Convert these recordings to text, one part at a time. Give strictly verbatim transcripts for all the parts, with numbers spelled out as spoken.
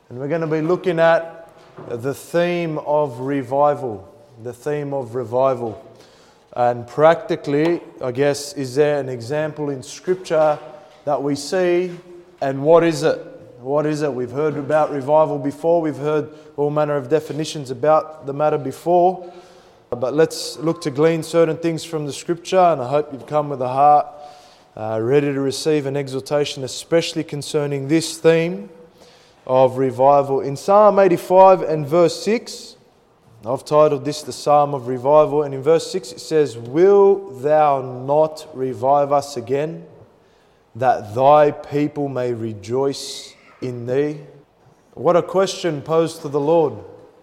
And we're going to be looking at the theme of revival. The theme of revival. And practically, I guess, is there an example in Scripture that we see? And what is it? What is it? We've heard about revival before. We've heard all manner of definitions about the matter before. But let's look to glean certain things from the Scripture. And I hope you've come with a heart uh, ready to receive an exhortation, especially concerning this theme of revival. In Psalm eighty-five and verse six, I've titled this the Psalm of Revival, and in verse six it says, "Will thou not revive us again, that thy people may rejoice in thee?" What a question posed to the Lord.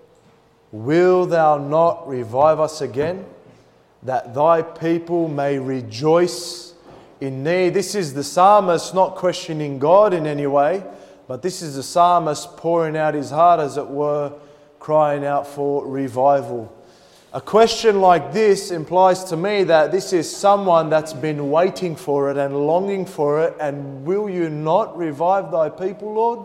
Will thou not revive us again, that thy people may rejoice in thee? This is the psalmist not questioning God in any way, but this is the psalmist pouring out his heart, as it were, crying out for revival. A question like this implies to me that this is someone that's been waiting for it and longing for it. And will you not revive thy people, Lord?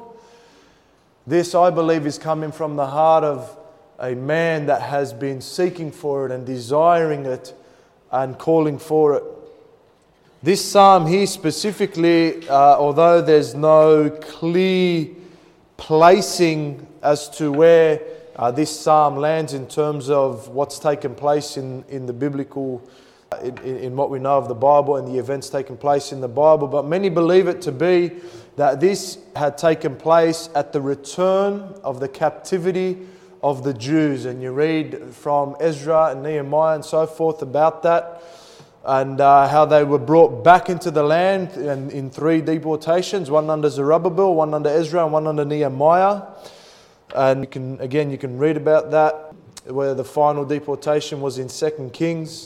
This, I believe, is coming from the heart of a man that has been seeking for it and desiring it and calling for it. This psalm here specifically, uh, although there's no clear placing as to where uh, this psalm lands in terms of what's taken place in, in the biblical, uh, in, in what we know of the Bible and the events taking place in the Bible, but many believe it to be that this had taken place at the return of the captivity of the Jews. And you read from Ezra and Nehemiah and so forth about that, and uh, how they were brought back into the land in, in three deportations, one under Zerubbabel, one under Ezra, and one under Nehemiah. And you can, again, you can read about that, where the final deportation was in Second Kings.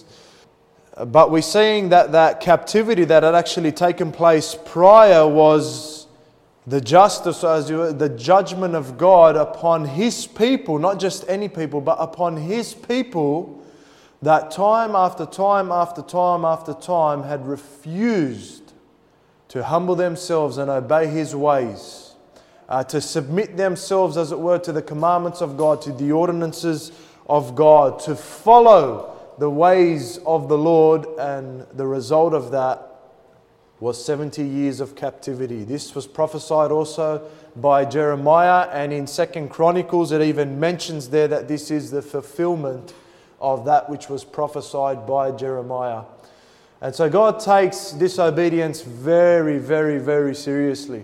But we're seeing that that captivity that had actually taken place prior was the justice, as you, the judgment of God upon His people, not just any people, but upon His people, that time after time after time after time had refused to humble themselves and obey His ways, uh, to submit themselves, as it were, to the commandments of God, to the ordinances of God, to follow the ways of the Lord. And the result of that was seventy years of captivity. This was prophesied also by Jeremiah, and in Second Chronicles it even mentions there that this is the fulfillment of that which was prophesied by Jeremiah. And so God takes disobedience very, very, very seriously.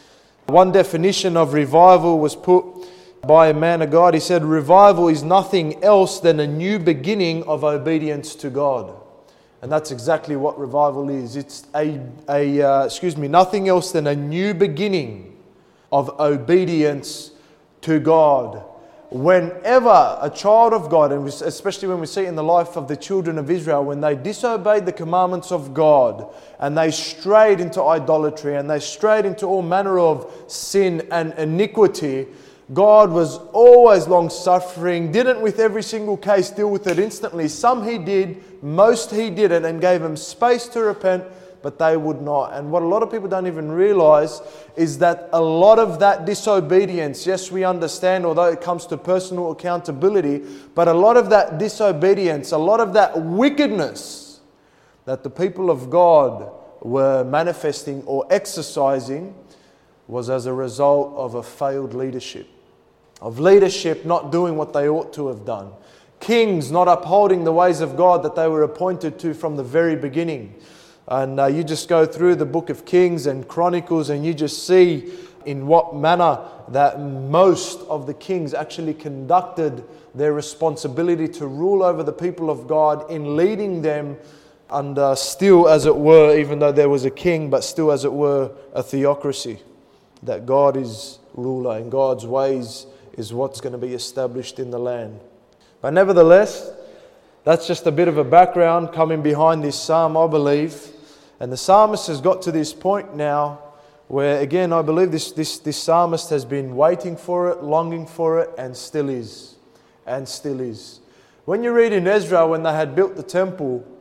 One definition of revival was put by a man of God. He said, revival is nothing else than a new beginning of obedience to God. And that's exactly what revival is. It's a, a uh, excuse me, nothing else than a new beginning of obedience to God. Whenever a child of God, and especially when we see it in the life of the children of Israel, when they disobeyed the commandments of God and they strayed into idolatry and they strayed into all manner of sin and iniquity, God was always long-suffering, didn't with every single case deal with it instantly. Some He did, most He didn't, and gave them space to repent, but they would not. And what a lot of people don't even realize is that a lot of that disobedience, yes, we understand, although it comes to personal accountability, but a lot of that disobedience, a lot of that wickedness that the people of God were manifesting or exercising was as a result of a failed leadership. Of leadership not doing what they ought to have done. Kings not upholding the ways of God that they were appointed to from the very beginning. And uh, you just go through the book of Kings and Chronicles and you just see in what manner that most of the kings actually conducted their responsibility to rule over the people of God in leading them under still, as it were, even though there was a king, but still, as it were, a theocracy. That God is ruler and God's ways is what's going to be established in the land. But nevertheless, that's just a bit of a background coming behind this psalm, I believe. And the psalmist has got to this point now where, again, I believe this, this, this psalmist has been waiting for it, longing for it, and still is. And still is. When you read in Ezra, when they had built the temple,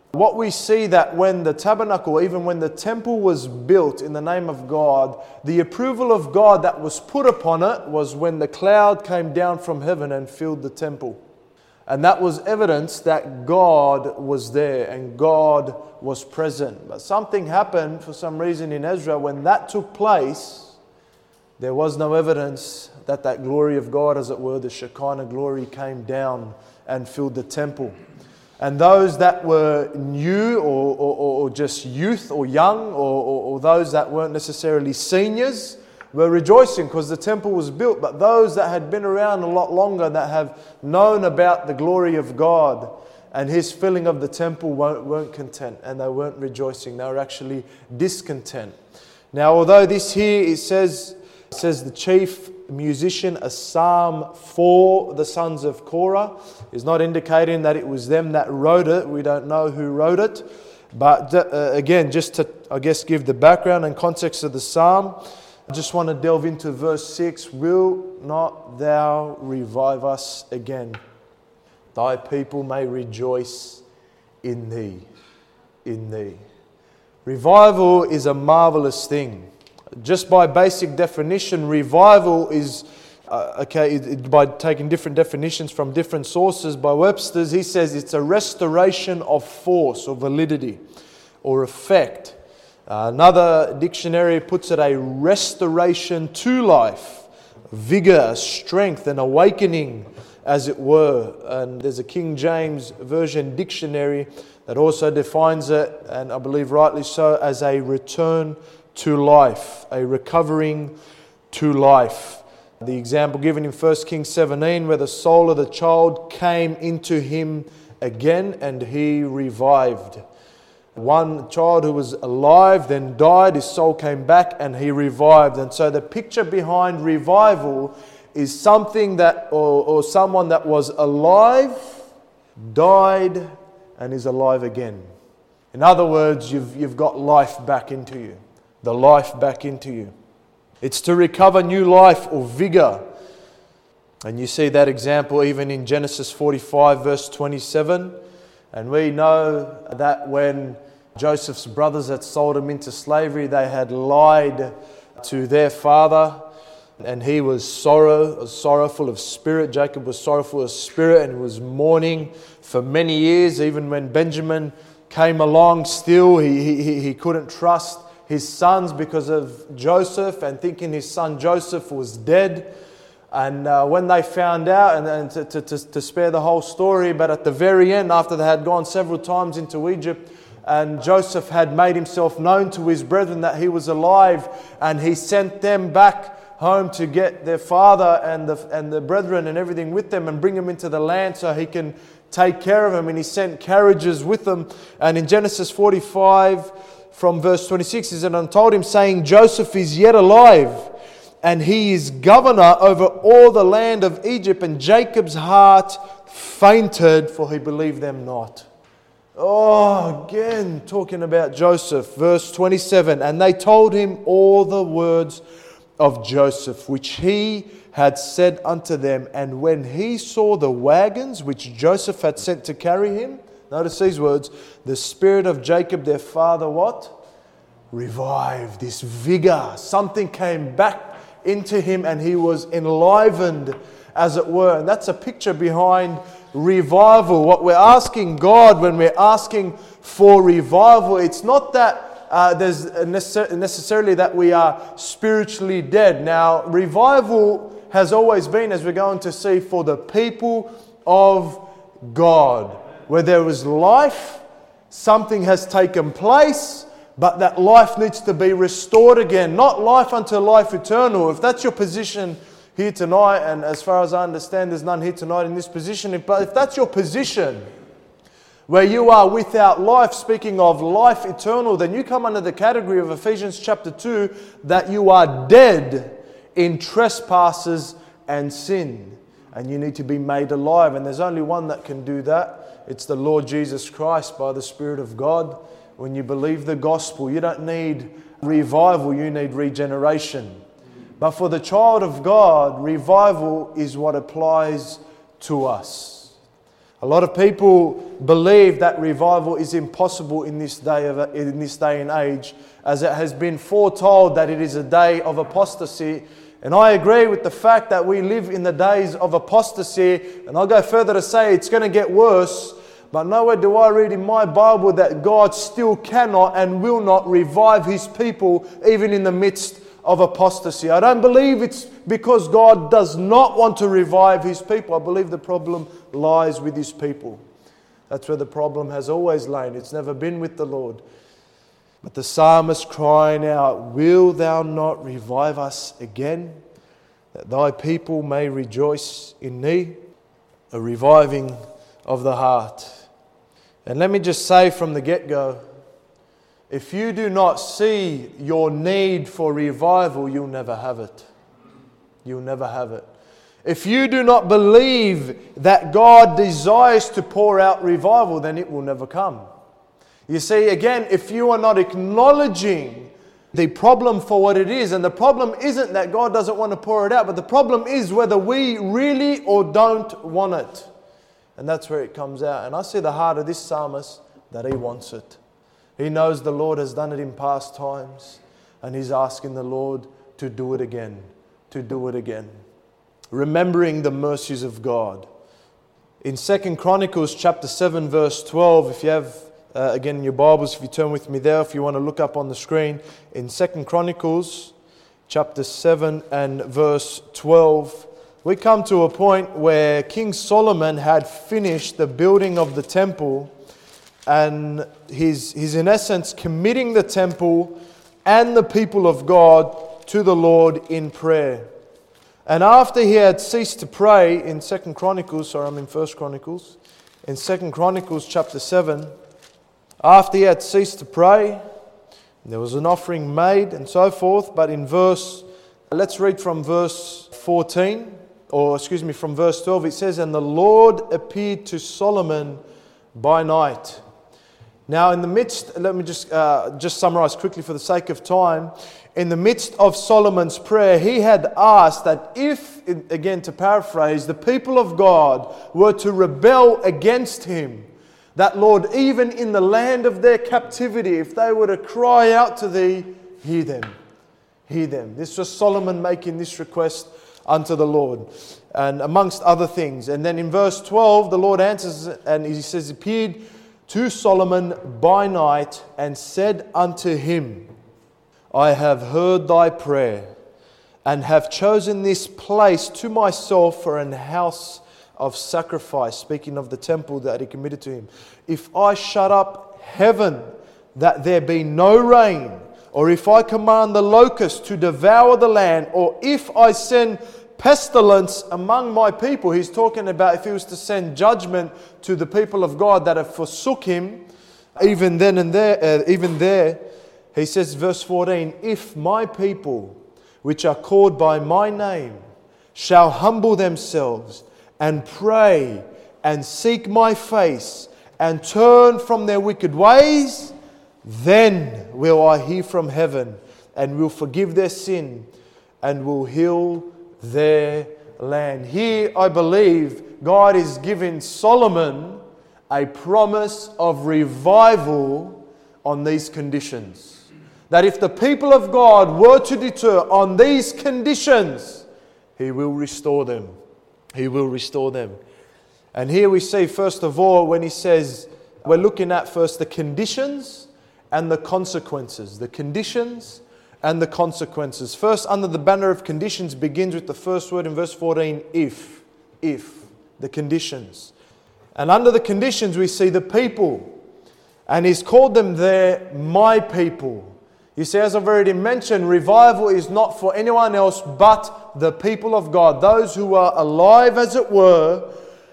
what we see that when the tabernacle, even when the temple was built in the name of God, the approval of God that was put upon it was when the cloud came down from heaven and filled the temple. And that was evidence that God was there and God was present. But something happened for some reason in Ezra. When that took place, there was no evidence that that glory of God, as it were, the Shekinah glory, came down and filled the temple. And those that were new or, or, or just youth or young or, or, or those that weren't necessarily seniors were rejoicing because the temple was built. But those that had been around a lot longer, that have known about the glory of God and His filling of the temple, weren't, weren't content, and they weren't rejoicing. They were actually discontent. Now, although this here, it says, it says the chief musician, a psalm for the sons of Korah, is not indicating that it was them that wrote it. We don't know who wrote it. But uh, again, just to, I guess, give the background and context of the psalm, I just want to delve into verse six. Will not thou revive us again? Thy people may rejoice in thee. In thee. Revival is a marvelous thing. Just by basic definition, revival is, uh, okay, it, it, by taking different definitions from different sources, by Webster's, he says it's a restoration of force or validity or effect. Uh, another dictionary puts it a restoration to life, vigor, strength, and awakening, as it were. And there's a King James Version dictionary that also defines it, and I believe rightly so, as a return to life, a recovering to life. The example given in First Kings seventeen, where the soul of the child came into him again and he revived. One child who was alive then died, his soul came back and he revived. And so the picture behind revival is something that, or, or someone that was alive, died, and is alive again. In other words, you've, you've got life back into you. The life back into you. It's to recover new life or vigor. And you see that example even in Genesis forty-five verse twenty-seven. And we know that when Joseph's brothers had sold him into slavery, they had lied to their father. And he was sorrow, sorrowful of spirit. Jacob was sorrowful of spirit and was mourning for many years. Even when Benjamin came along, still he, he, he couldn't trust his sons because of Joseph, and thinking his son Joseph was dead. And uh, when they found out, and, and to, to, to, to spare the whole story, but at the very end, after they had gone several times into Egypt, and Joseph had made himself known to his brethren that he was alive, and he sent them back home to get their father and the, and the brethren and everything with them and bring them into the land so he can take care of them. And he sent carriages with them. And in Genesis forty-five, from verse twenty-six, he said, and told him, saying, Joseph is yet alive, and he is governor over all the land of Egypt. And Jacob's heart fainted, for he believed them not. Oh, again, talking about Joseph. Verse twenty-seven, and they told him all the words of Joseph, which he had said unto them. And when he saw the wagons which Joseph had sent to carry him, notice these words, the spirit of Jacob their father, what? Revived. This vigor. Something came back into him and he was enlivened, as it were. And that's a picture behind revival. What we're asking God when we're asking for revival, it's not that uh, there's necess- necessarily that we are spiritually dead. Now, revival has always been, as we're going to see, for the people of God. Where there was life, something has taken place, but that life needs to be restored again. Not life unto life eternal. If that's your position here tonight, and as far as I understand, there's none here tonight in this position, but if that's your position, where you are without life, speaking of life eternal, then you come under the category of Ephesians chapter two, that you are dead in trespasses and sin. And you need to be made alive. And there's only one that can do that. It's the Lord Jesus Christ by the Spirit of God. When you believe the gospel, you don't need revival, you need regeneration. But for the child of God, revival is what applies to us. A lot of people believe that revival is impossible in this day of in this day and age, as it has been foretold that it is a day of apostasy. And I agree with the fact that we live in the days of apostasy, and I'll go further to say it's going to get worse. But nowhere do I read in my Bible that God still cannot and will not revive His people even in the midst of apostasy. I don't believe it's because God does not want to revive His people. I believe the problem lies with His people. That's where the problem has always lain. It's never been with the Lord. But the psalmist crying out, "Will thou not revive us again, that thy people may rejoice in thee?" A reviving of the heart. And let me just say from the get-go, if you do not see your need for revival, you'll never have it. You'll never have it. If you do not believe that God desires to pour out revival, then it will never come. You see, again, if you are not acknowledging the problem for what it is, and the problem isn't that God doesn't want to pour it out, but the problem is whether we really or don't want it. And that's where it comes out. And I see the heart of this psalmist, that he wants it. He knows the Lord has done it in past times, and he's asking the Lord to do it again, to do it again. Remembering the mercies of God. In Second Chronicles chapter seven verse twelve, if you have, uh, again in your Bibles, if you turn with me there, if you want to look up on the screen, in Second Chronicles chapter seven and verse twelve, we come to a point where King Solomon had finished the building of the temple, and he's, he's in essence committing the temple and the people of God to the Lord in prayer. And after he had ceased to pray in Second Chronicles, sorry, I'm in First Chronicles, in Second Chronicles chapter seven, after he had ceased to pray, there was an offering made and so forth. But in verse, let's read from verse fourteen, or excuse me, from verse twelve, it says, "And the Lord appeared to Solomon by night." Now in the midst, let me just uh, just summarize quickly for the sake of time. In the midst of Solomon's prayer, he had asked that if, again to paraphrase, the people of God were to rebel against him, that Lord, even in the land of their captivity, if they were to cry out to thee, hear them, hear them. This was Solomon making this request unto the Lord, and amongst other things. And then in verse twelve, the Lord answers, and he says, "Appeared to Solomon by night and said unto him, I have heard thy prayer, and have chosen this place to myself for an house of sacrifice," speaking of the temple that he committed to him. "If I shut up heaven that there be no rain, or if I command the locust to devour the land, or if I send pestilence among my people," he's talking about if he was to send judgment to the people of God that have forsook him, even then and there, uh, even there, he says, verse fourteen, "If my people, which are called by my name, shall humble themselves and pray and seek my face and turn from their wicked ways, then will I hear from heaven and will forgive their sin and will heal their land." Here, I believe, God is giving Solomon a promise of revival on these conditions. That if the people of God were to deter on these conditions, He will restore them. He will restore them. And here we see, first of all, when He says, we're looking at first the conditions and the consequences. The conditions and the consequences. First, under the banner of conditions, begins with the first word in verse fourteen, if. If. The conditions. And under the conditions, we see the people. And He's called them there, my people. You see, as I've already mentioned, revival is not for anyone else but the people of God. Those who are alive, as it were,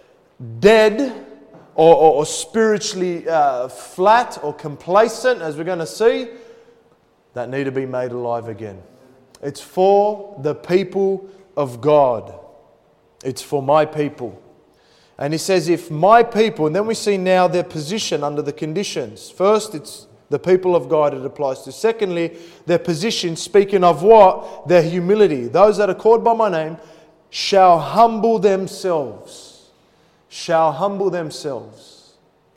dead, or, or, or spiritually uh, flat or complacent, as we're going to see, that need to be made alive again. It's for the people of God. It's for my people. And he says, if my people, and then we see now their position under the conditions. First, it's the people of God it applies to. Secondly, their position, speaking of what? Their humility. Those that are called by my name shall humble themselves. shall humble themselves.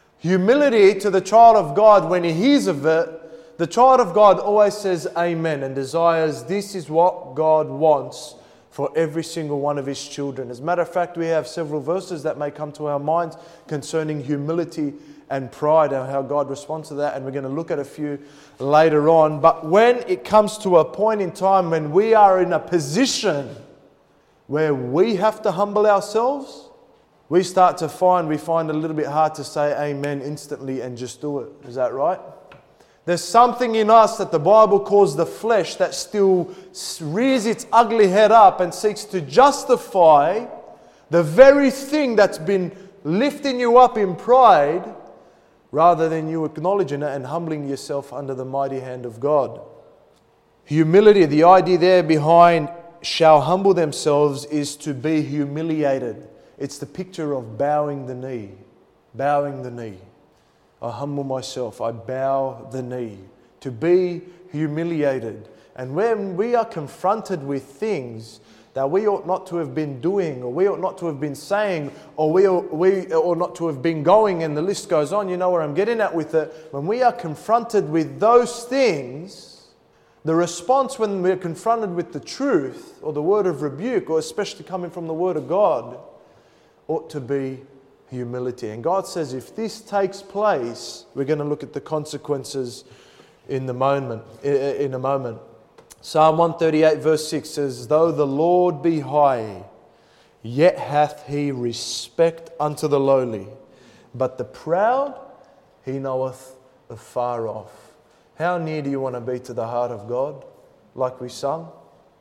Humility to the child of God, when he hears of it, the child of God always says amen and desires this is what God wants for every single one of his children. As a matter of fact, we have several verses that may come to our minds concerning humility and pride and how God responds to that, and we're going to look at a few later on. But when it comes to a point in time when we are in a position where we have to humble ourselves, we start to find, we find it a little bit hard to say amen instantly and just do it. Is that right? There's something in us that the Bible calls the flesh that still rears its ugly head up and seeks to justify the very thing that's been lifting you up in pride, rather than you acknowledging it and humbling yourself under the mighty hand of God. Humility, the idea there behind shall humble themselves is to be humiliated. It's the picture of bowing the knee. Bowing the knee. I humble myself. I bow the knee. To be humiliated. And when we are confronted with things that we ought not to have been doing, or we ought not to have been saying, or we ought, we ought not to have been going, and the list goes on, you know where I'm getting at with it. When we are confronted with those things, the response when we're confronted with the truth, or the word of rebuke, or especially coming from the word of God, ought to be humility. And God says if this takes place, we're going to look at the consequences in the moment, in a moment. Psalm one thirty-eight verse six says, though the Lord be high, yet hath he respect unto the lowly, but the proud he knoweth afar off. How near do you want to be to the heart of God, like we sung?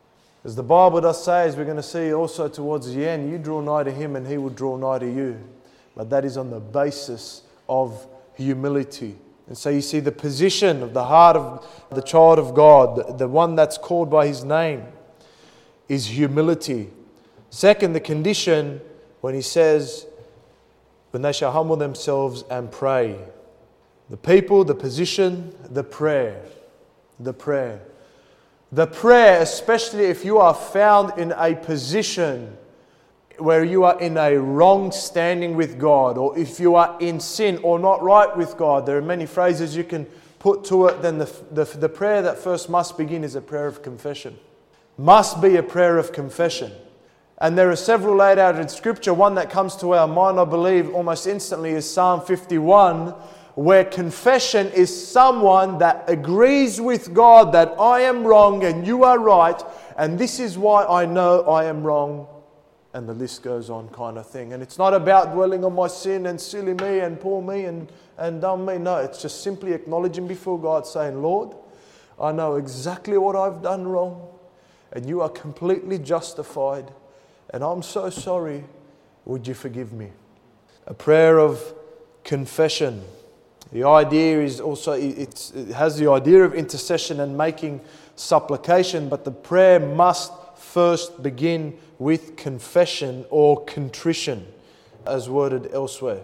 As the Bible does say, as we're going to see also towards the end, you draw nigh to him and he will draw nigh to you. But that is on the basis of humility. And so you see the position of the heart of the child of God, the, the one that's called by his name, is humility. Second, the condition when he says, when they shall humble themselves and pray. The people, the position, the prayer. The prayer. The prayer, especially if you are found in a position where you are in a wrong standing with God, or if you are in sin or not right with God, there are many phrases you can put to it. Then the, the, the prayer that first must begin is a prayer of confession. Must be a prayer of confession. And there are several laid out in Scripture. One that comes to our mind, I believe, almost instantly is Psalm fifty-one, where confession is someone that agrees with God that I am wrong and you are right, and this is why I know I am wrong. And the list goes on, kind of thing. And it's not about dwelling on my sin and silly me and poor me and, and dumb me. No, it's just simply acknowledging before God, saying, Lord, I know exactly what I've done wrong, and you are completely justified, and I'm so sorry. Would you forgive me? A prayer of confession. The idea is also, it's, it has the idea of intercession and making supplication, but the prayer must first begin with confession or contrition, as worded elsewhere.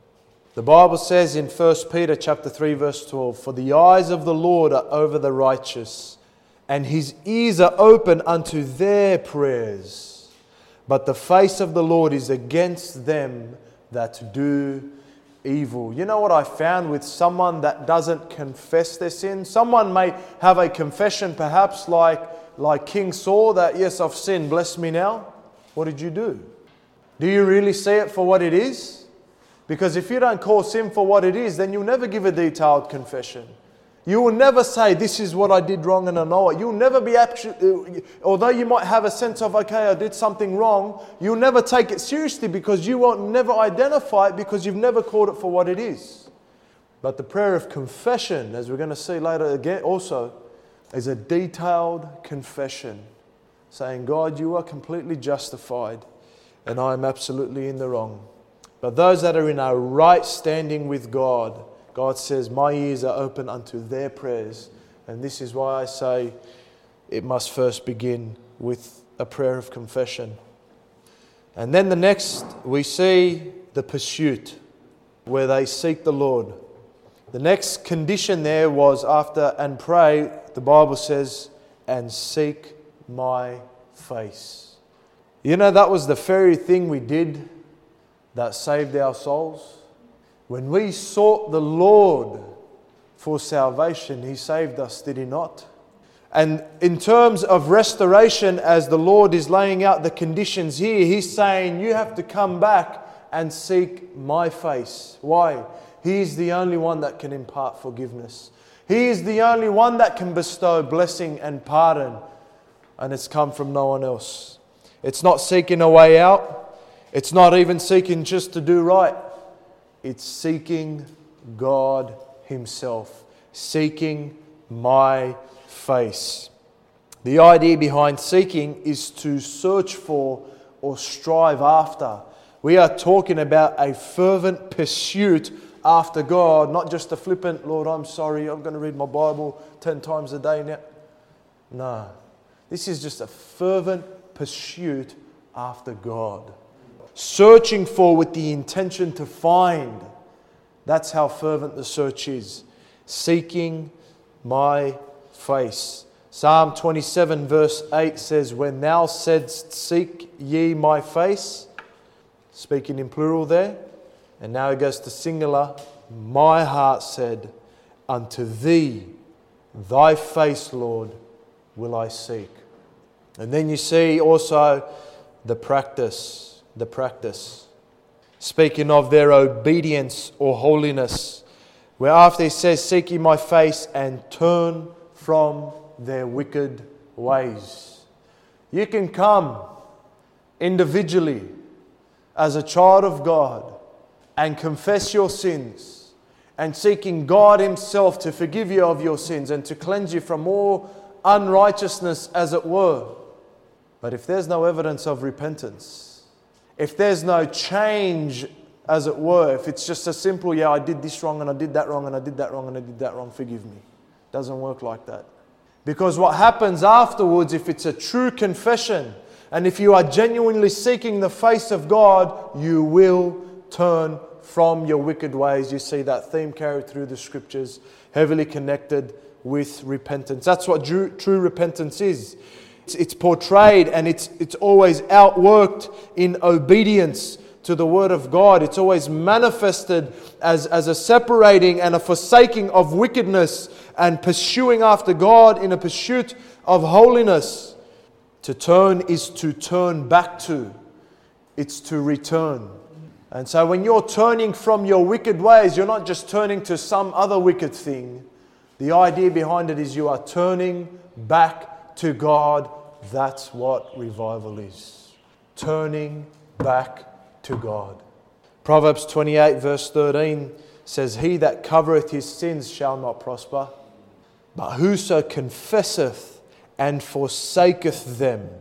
The Bible says in First Peter chapter three verse twelve, for the eyes of the Lord are over the righteous, and his ears are open unto their prayers. But the face of the Lord is against them that do evil. You know what I found with someone that doesn't confess their sin? Someone may have a confession perhaps like, like King Saul, that yes, I've sinned, bless me now. What did you do? Do you really see it for what it is? Because if you don't call sin for what it is, then you'll never give a detailed confession. You will never say, this is what I did wrong and I know it. You'll never be, actually, although you might have a sense of, okay, I did something wrong, you'll never take it seriously because you won't never identify it because you've never called it for what it is. But the prayer of confession, as we're going to see later again also, is a detailed confession. Saying, God, you are completely justified and I am absolutely in the wrong. But those that are in a right standing with God, God says, my ears are open unto their prayers. And this is why I say it must first begin with a prayer of confession. And then the next, we see the pursuit, where they seek the Lord. The next condition there was after and pray, the Bible says, and seek my face. You know, that was the very thing we did that saved our souls. When we sought the Lord for salvation, He saved us, did He not? And in terms of restoration, as the Lord is laying out the conditions here, He's saying you have to come back and seek my face. Why? He is the only one that can impart forgiveness. He is the only one that can bestow blessing and pardon. And it's come from no one else. It's not seeking a way out. It's not even seeking just to do right. It's seeking God Himself. Seeking my face. The idea behind seeking is to search for or strive after. We are talking about a fervent pursuit after God, not just a flippant, Lord, I'm sorry, I'm going to read my Bible ten times a day now. No. This is just a fervent pursuit after God. Searching for with the intention to find. That's how fervent the search is. Seeking my face. Psalm twenty-seven verse eight says, when thou saidst, seek ye my face, speaking in plural there, and now it goes to singular, my heart said, unto thee, thy face, Lord, will I seek. And then you see also the practice, the practice. Speaking of their obedience or holiness, where after He says, seek ye my face and turn from their wicked ways. You can come individually as a child of God and confess your sins and seeking God Himself to forgive you of your sins and to cleanse you from all unrighteousness, as it were. But if there's no evidence of repentance, if there's no change, as it were, if it's just a simple, yeah, I did this wrong and I did that wrong and I did that wrong and I did that wrong, forgive me. It doesn't work like that. Because what happens afterwards, if it's a true confession, and if you are genuinely seeking the face of God, you will turn from your wicked ways. You see that theme carried through the scriptures, heavily connected with repentance. That's what true, true repentance is. It's, it's portrayed and it's, it's always outworked in obedience to the Word of God. It's always manifested as, as a separating and a forsaking of wickedness and pursuing after God in a pursuit of holiness. To turn is to turn back to. It's to return. And so when you're turning from your wicked ways, you're not just turning to some other wicked thing. The idea behind it is you are turning back to God. That's what revival is. Turning back to God. Proverbs twenty-eight verse thirteen says, he that covereth his sins shall not prosper, but whoso confesseth and forsaketh them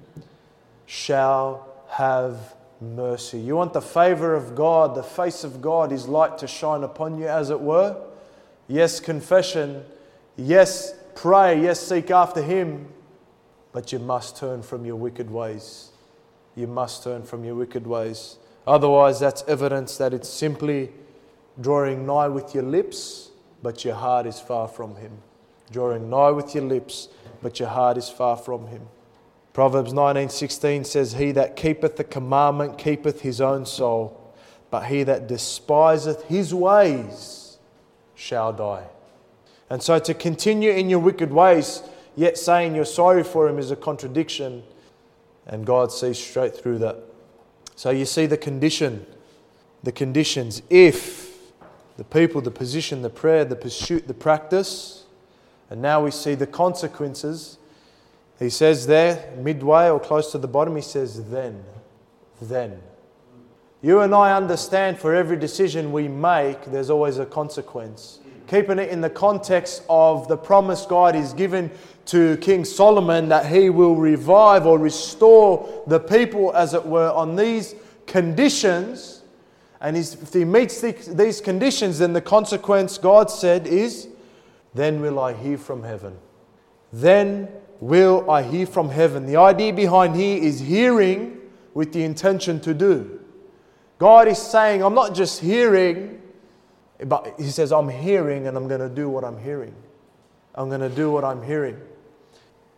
shall have mercy. You want the favor of God, the face of God, His light to shine upon you, as it were. Yes, confession. Yes, pray. Yes, seek after Him. But you must turn from your wicked ways. You must turn from your wicked ways. Otherwise, that's evidence that it's simply drawing nigh with your lips, but your heart is far from Him. Drawing nigh with your lips, but your heart is far from Him. Proverbs nineteen sixteen says, he that keepeth the commandment keepeth his own soul, but he that despiseth his ways shall die. And so to continue in your wicked ways, yet saying you're sorry for him, is a contradiction. And God sees straight through that. So you see the condition, the conditions. If the people, the position, the prayer, the pursuit, the practice, and now we see the consequences. He says there, midway or close to the bottom, he says, then, then. You and I understand for every decision we make, there's always a consequence. Keeping it in the context of the promise God is given to King Solomon that he will revive or restore the people, as it were, on these conditions. And if he meets these conditions, then the consequence, God said, is, then will I hear from heaven. Then will I hear from heaven. The idea behind here is hearing with the intention to do. God is saying, I'm not just hearing, but He says, I'm hearing and I'm going to do what I'm hearing. I'm going to do what I'm hearing.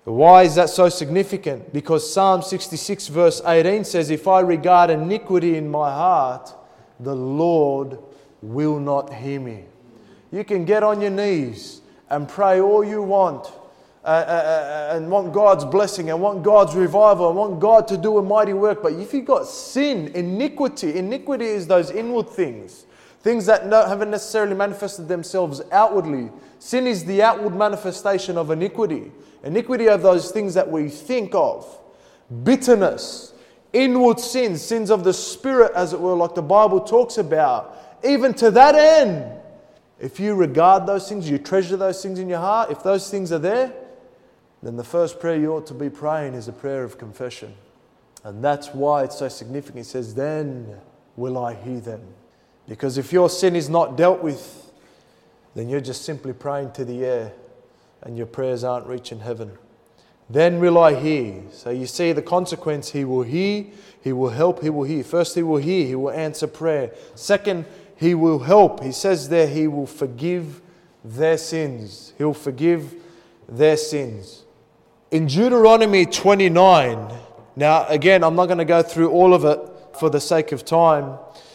Why is that so significant? Because Psalm sixty-six verse eighteen says, if I regard iniquity in my heart, the Lord will not hear me. You can get on your knees and pray all you want uh, uh, and want God's blessing and want God's revival and want God to do a mighty work. But if you've got sin, iniquity, iniquity is those inward things. Things that no, haven't necessarily manifested themselves outwardly. Sin is the outward manifestation of iniquity. Iniquity are those things that we think of. Bitterness, inward sins, sins of the spirit, as it were, like the Bible talks about. Even to that end, if you regard those things, you treasure those things in your heart, if those things are there, then the first prayer you ought to be praying is a prayer of confession. And that's why it's so significant. It says, then will I hear them. Because if your sin is not dealt with, then you're just simply praying to the air and your prayers aren't reaching heaven. Then will I hear. So you see the consequence. He will hear, He will help, He will hear. First, He will hear, He will answer prayer. Second, He will help. He says there, He will forgive their sins. He'll forgive their sins. In Deuteronomy twenty-nine, now again, I'm not going to go through all of it for the sake of time,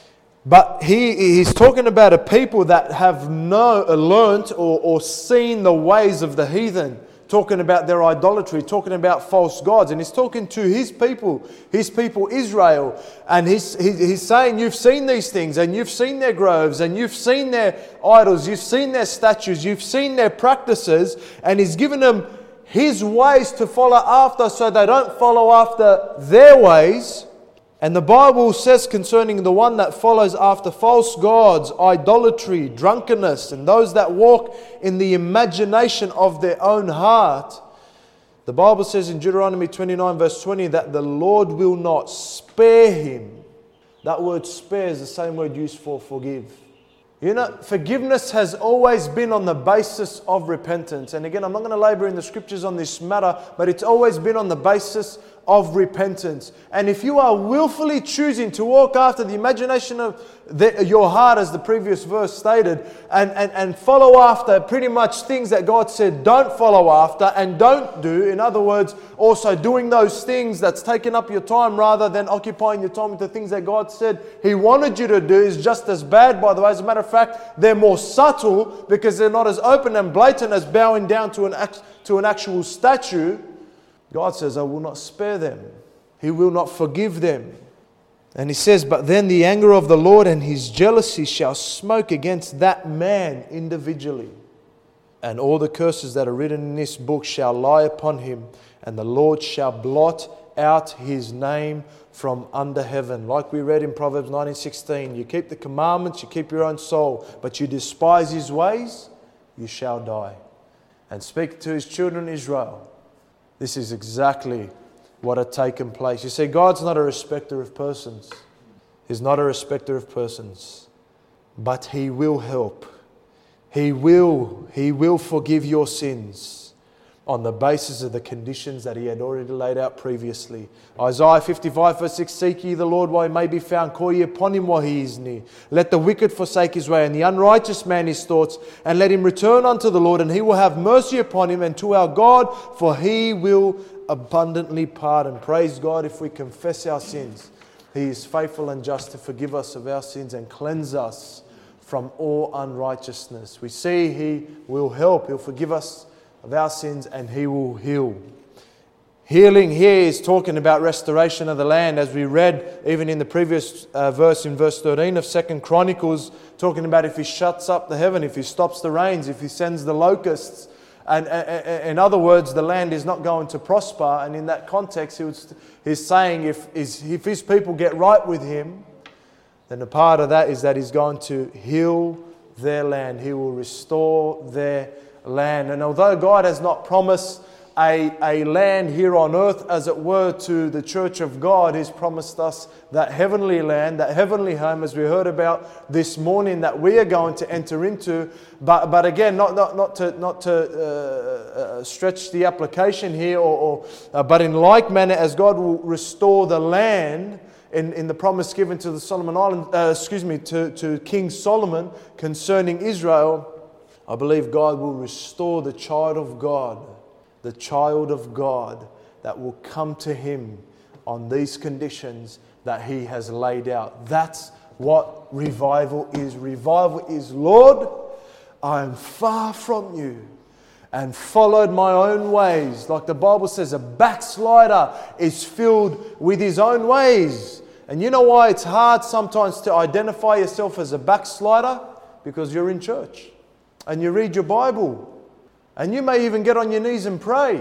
but he, he's talking about a people that have no, learnt or, or seen the ways of the heathen. Talking about their idolatry, talking about false gods. And he's talking to his people, his people Israel. And he's, he's saying, you've seen these things, and you've seen their groves, and you've seen their idols, you've seen their statues, you've seen their practices. And he's given them his ways to follow after, so they don't follow after their ways. And the Bible says concerning the one that follows after false gods, idolatry, drunkenness, and those that walk in the imagination of their own heart, the Bible says in Deuteronomy twenty-nine verse twenty that the Lord will not spare him. That word spare is the same word used for forgive. You know, forgiveness has always been on the basis of repentance. And again, I'm not going to labor in the scriptures on this matter, but it's always been on the basis of repentance. And if you are willfully choosing to walk after the imagination of the, your heart, as the previous verse stated, and, and, and follow after pretty much things that God said don't follow after and don't do, in other words, also doing those things that's taking up your time rather than occupying your time with the things that God said He wanted you to do, is just as bad, by the way. As a matter of fact, they're more subtle because they're not as open and blatant as bowing down to an, to an actual statue. God says, I will not spare them. He will not forgive them. And He says, but then the anger of the Lord and His jealousy shall smoke against that man individually. And all the curses that are written in this book shall lie upon him, and the Lord shall blot out his name from under heaven. Like we read in Proverbs nineteen sixteen, you keep the commandments, you keep your own soul, but you despise His ways, you shall die. And speak to His children Israel. This is exactly what had taken place. You see, God's not a respecter of persons. He's not a respecter of persons. But He will help. He will, He will forgive your sins on the basis of the conditions that He had already laid out previously. Isaiah fifty-five verse six, seek ye the Lord while He may be found, call ye upon Him while He is near. Let the wicked forsake his way, and the unrighteous man his thoughts, and let him return unto the Lord, and He will have mercy upon him, and to our God, for He will abundantly pardon. Praise God, if we confess our sins, He is faithful and just to forgive us of our sins and cleanse us from all unrighteousness. We see He will help. He'll forgive us of our sins and He will heal. Healing here is talking about restoration of the land, as we read even in the previous uh, verse, in verse thirteen of Second Chronicles, talking about if He shuts up the heaven, if He stops the rains, if He sends the locusts. And uh, in other words, the land is not going to prosper. And in that context, he was, he's saying if, if His people get right with Him, then a part of that is that He's going to heal their land. He will restore their land. And although God has not promised a, a land here on earth, as it were, to the church of God, He's promised us that heavenly land, that heavenly home, as we heard about this morning, that we are going to enter into. But but again, not not not to not to uh, uh, stretch the application here, or, or uh, but in like manner as God will restore the land in, in the promise given to the Solomon Island, uh, excuse me, to to King Solomon concerning Israel, I believe God will restore the child of God, the child of God that will come to Him on these conditions that He has laid out. That's what revival is. Revival is, Lord, I am far from you and followed my own ways. Like the Bible says, a backslider is filled with his own ways. And you know why it's hard sometimes to identify yourself as a backslider? Because you're in church and you read your Bible and you may even get on your knees and pray.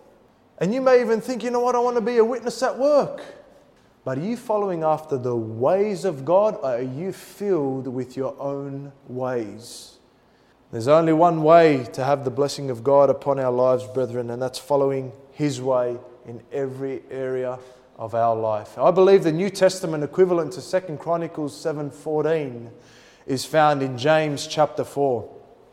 And you may even think, you know what, I want to be a witness at work. But are you following after the ways of God, or are you filled with your own ways? There's only one way to have the blessing of God upon our lives, brethren, and that's following His way in every area of our life. I believe the New Testament equivalent to Second Chronicles seven fourteen is found in James chapter four.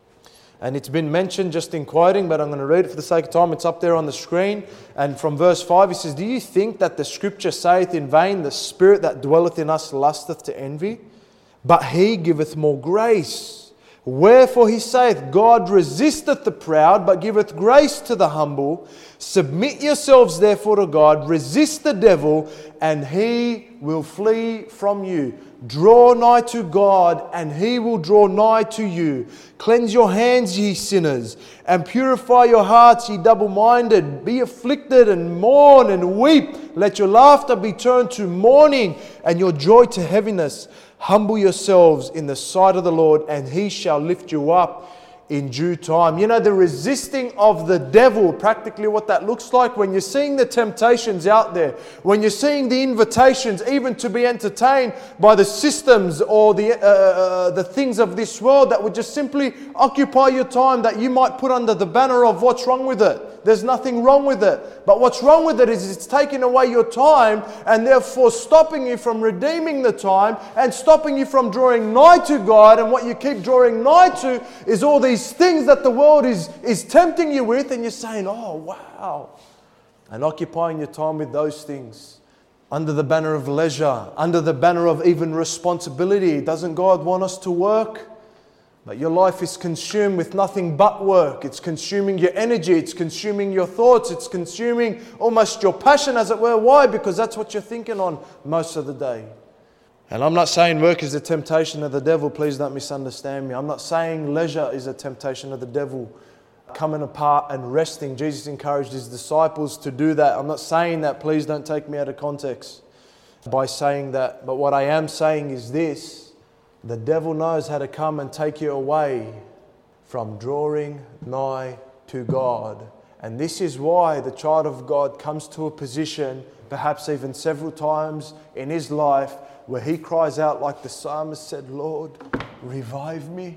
And it's been mentioned just in quoting, but I'm going to read it for the sake of time. It's up there on the screen. And from verse five, he says, "Do you think that the scripture saith in vain, the spirit that dwelleth in us lusteth to envy? But He giveth more grace. Wherefore He saith, God resisteth the proud, but giveth grace to the humble. Submit yourselves therefore to God, resist the devil, and he will flee from you. Draw nigh to God, and He will draw nigh to you. Cleanse your hands, ye sinners, and purify your hearts, ye double-minded. Be afflicted, and mourn, and weep. Let your laughter be turned to mourning, and your joy to heaviness. Humble yourselves in the sight of the Lord, and He shall lift you up in due time." You know, the resisting of the devil, practically what that looks like, when you're seeing the temptations out there, when you're seeing the invitations even to be entertained by the systems or the, uh, uh, the things of this world that would just simply occupy your time, that you might put under the banner of what's wrong with it. There's nothing wrong with it. But what's wrong with it is it's taking away your time and therefore stopping you from redeeming the time and stopping you from drawing nigh to God. And what you keep drawing nigh to is all these things that the world is, is tempting you with, and you're saying, oh, wow. And occupying your time with those things under the banner of leisure, under the banner of even responsibility. Doesn't God want us to work? But your life is consumed with nothing but work. It's consuming your energy. It's consuming your thoughts. It's consuming almost your passion, as it were. Why? Because that's what you're thinking on most of the day. And I'm not saying work is a temptation of the devil. Please don't misunderstand me. I'm not saying leisure is a temptation of the devil. Coming apart and resting. Jesus encouraged His disciples to do that. I'm not saying that. Please don't take me out of context by saying that. But what I am saying is this. The devil knows how to come and take you away from drawing nigh to God. And this is why the child of God comes to a position, perhaps even several times in his life, where he cries out like the psalmist said, Lord, revive me.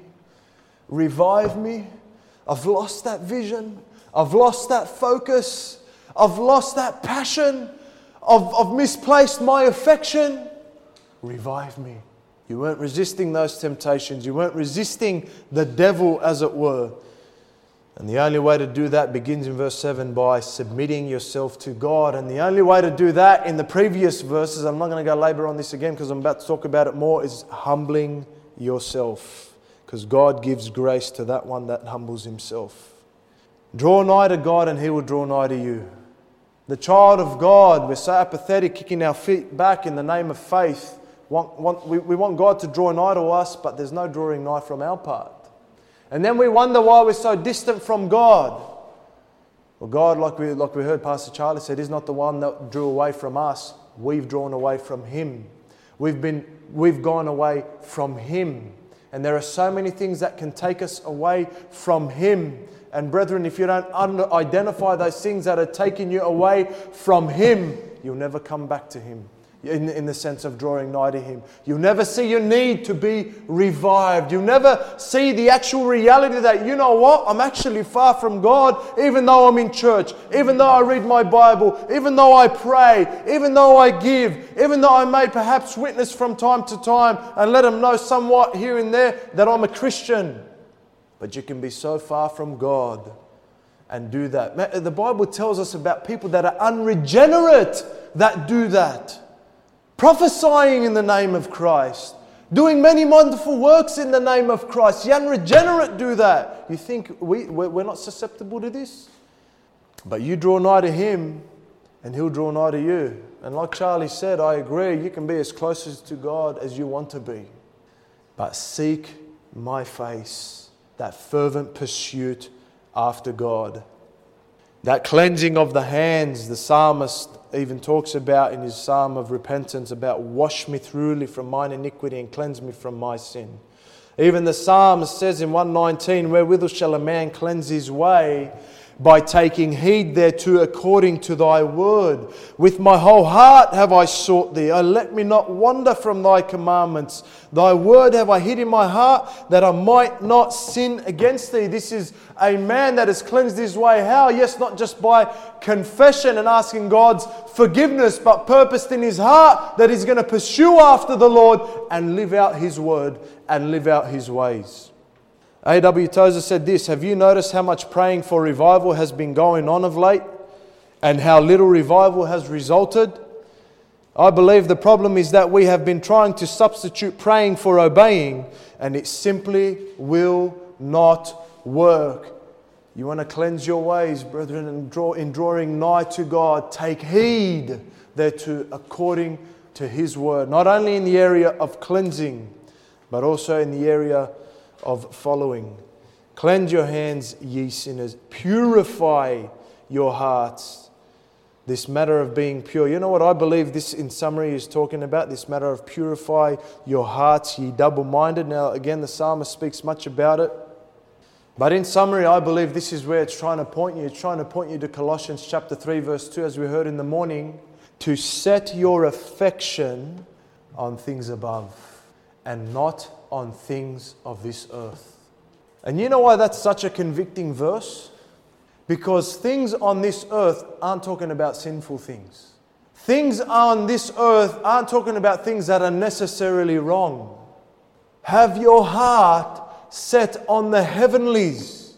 Revive me. I've lost that vision. I've lost that focus. I've lost that passion. I've, I've misplaced my affection. Revive me. You weren't resisting those temptations. You weren't resisting the devil, as it were. And the only way to do that begins in verse seven by submitting yourself to God. And the only way to do that in the previous verses, I'm not going to go labour on this again because I'm about to talk about it more, is humbling yourself. Because God gives grace to that one that humbles himself. Draw nigh to God and He will draw nigh to you. The child of God, we're so apathetic, kicking our feet back in the name of faith. Want, want, we, we want God to draw nigh to us, but there's no drawing nigh from our part. And then we wonder why we're so distant from God. Well, God, like we, like we heard Pastor Charlie said, is not the one that drew away from us. We've drawn away from Him. We've been, we've gone away from Him. And there are so many things that can take us away from Him. And brethren, if you don't un- identify those things that are taking you away from Him, you'll never come back to Him. In, in the sense of drawing nigh to Him. You'll never see your need to be revived. You'll never see the actual reality that, you know what, I'm actually far from God, even though I'm in church, even though I read my Bible, even though I pray, even though I give, even though I may perhaps witness from time to time and let them know somewhat here and there that I'm a Christian. But you can be so far from God and do that. The Bible tells us about people that are unregenerate that do that. Prophesying in the name of Christ. Doing many wonderful works in the name of Christ. The unregenerate do that. You think we, we're not susceptible to this? But you draw nigh to Him and He'll draw nigh to you. And like Charlie said, I agree, you can be as close to God as you want to be. But seek my face, that fervent pursuit after God. That cleansing of the hands, the psalmist even talks about in his psalm of repentance, about wash me thoroughly from mine iniquity and cleanse me from my sin. Even the psalmist says in one nineteen, wherewithal shall a man cleanse his way? By taking heed thereto according to thy word. With my whole heart have I sought thee. Oh, let me not wander from thy commandments. Thy word have I hid in my heart, that I might not sin against thee. This is a man that has cleansed his way. How? Yes, not just by confession and asking God's forgiveness, but purposed in his heart that he's going to pursue after the Lord and live out His word and live out His ways. A W Tozer said this, have you noticed how much praying for revival has been going on of late and how little revival has resulted? I believe the problem is that we have been trying to substitute praying for obeying, and it simply will not work. You want to cleanse your ways, brethren, and draw, in drawing nigh to God, take heed thereto according to His word. Not only in the area of cleansing, but also in the area of following. Cleanse your hands, ye sinners. Purify your hearts. This matter of being pure. You know what I believe this in summary is talking about? This matter of purify your hearts, ye double-minded. Now again, the psalmist speaks much about it. But in summary, I believe this is where it's trying to point you. It's trying to point you to Colossians chapter three, verse two, as we heard in the morning, to set your affection on things above and not on things of this earth. And you know why that's such a convicting verse? Because things on this earth aren't talking about sinful things. Things on this earth aren't talking about things that are necessarily wrong. Have your heart set on the heavenlies.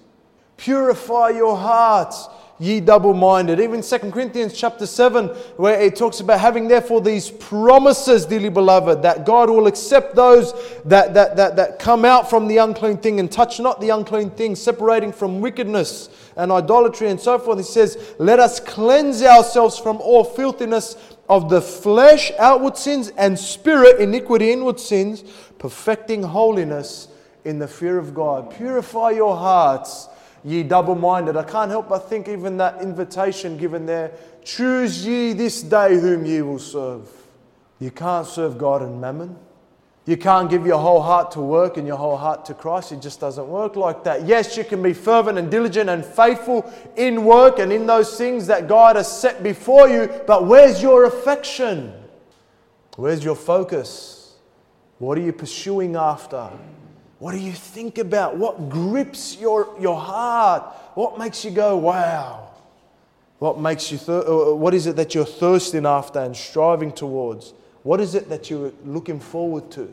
Purify your hearts, ye double-minded. Even Second Corinthians chapter seven, where it talks about having therefore these promises, dearly beloved, that God will accept those that, that, that, that come out from the unclean thing and touch not the unclean thing, separating from wickedness and idolatry and so forth. He says, let us cleanse ourselves from all filthiness of the flesh, outward sins, and spirit, iniquity, inward sins, perfecting holiness in the fear of God. Purify your hearts, ye double-minded. I can't help but think even that invitation given there, choose ye this day whom ye will serve. You can't serve God and mammon. You can't give your whole heart to work and your whole heart to Christ. It just doesn't work like that. Yes, you can be fervent and diligent and faithful in work and in those things that God has set before you, but where's your affection? Where's your focus? What are you pursuing after? What do you think about? What grips your, your heart? What makes you go, wow? What makes you thir- what is it that you're thirsting after and striving towards? What is it that you're looking forward to?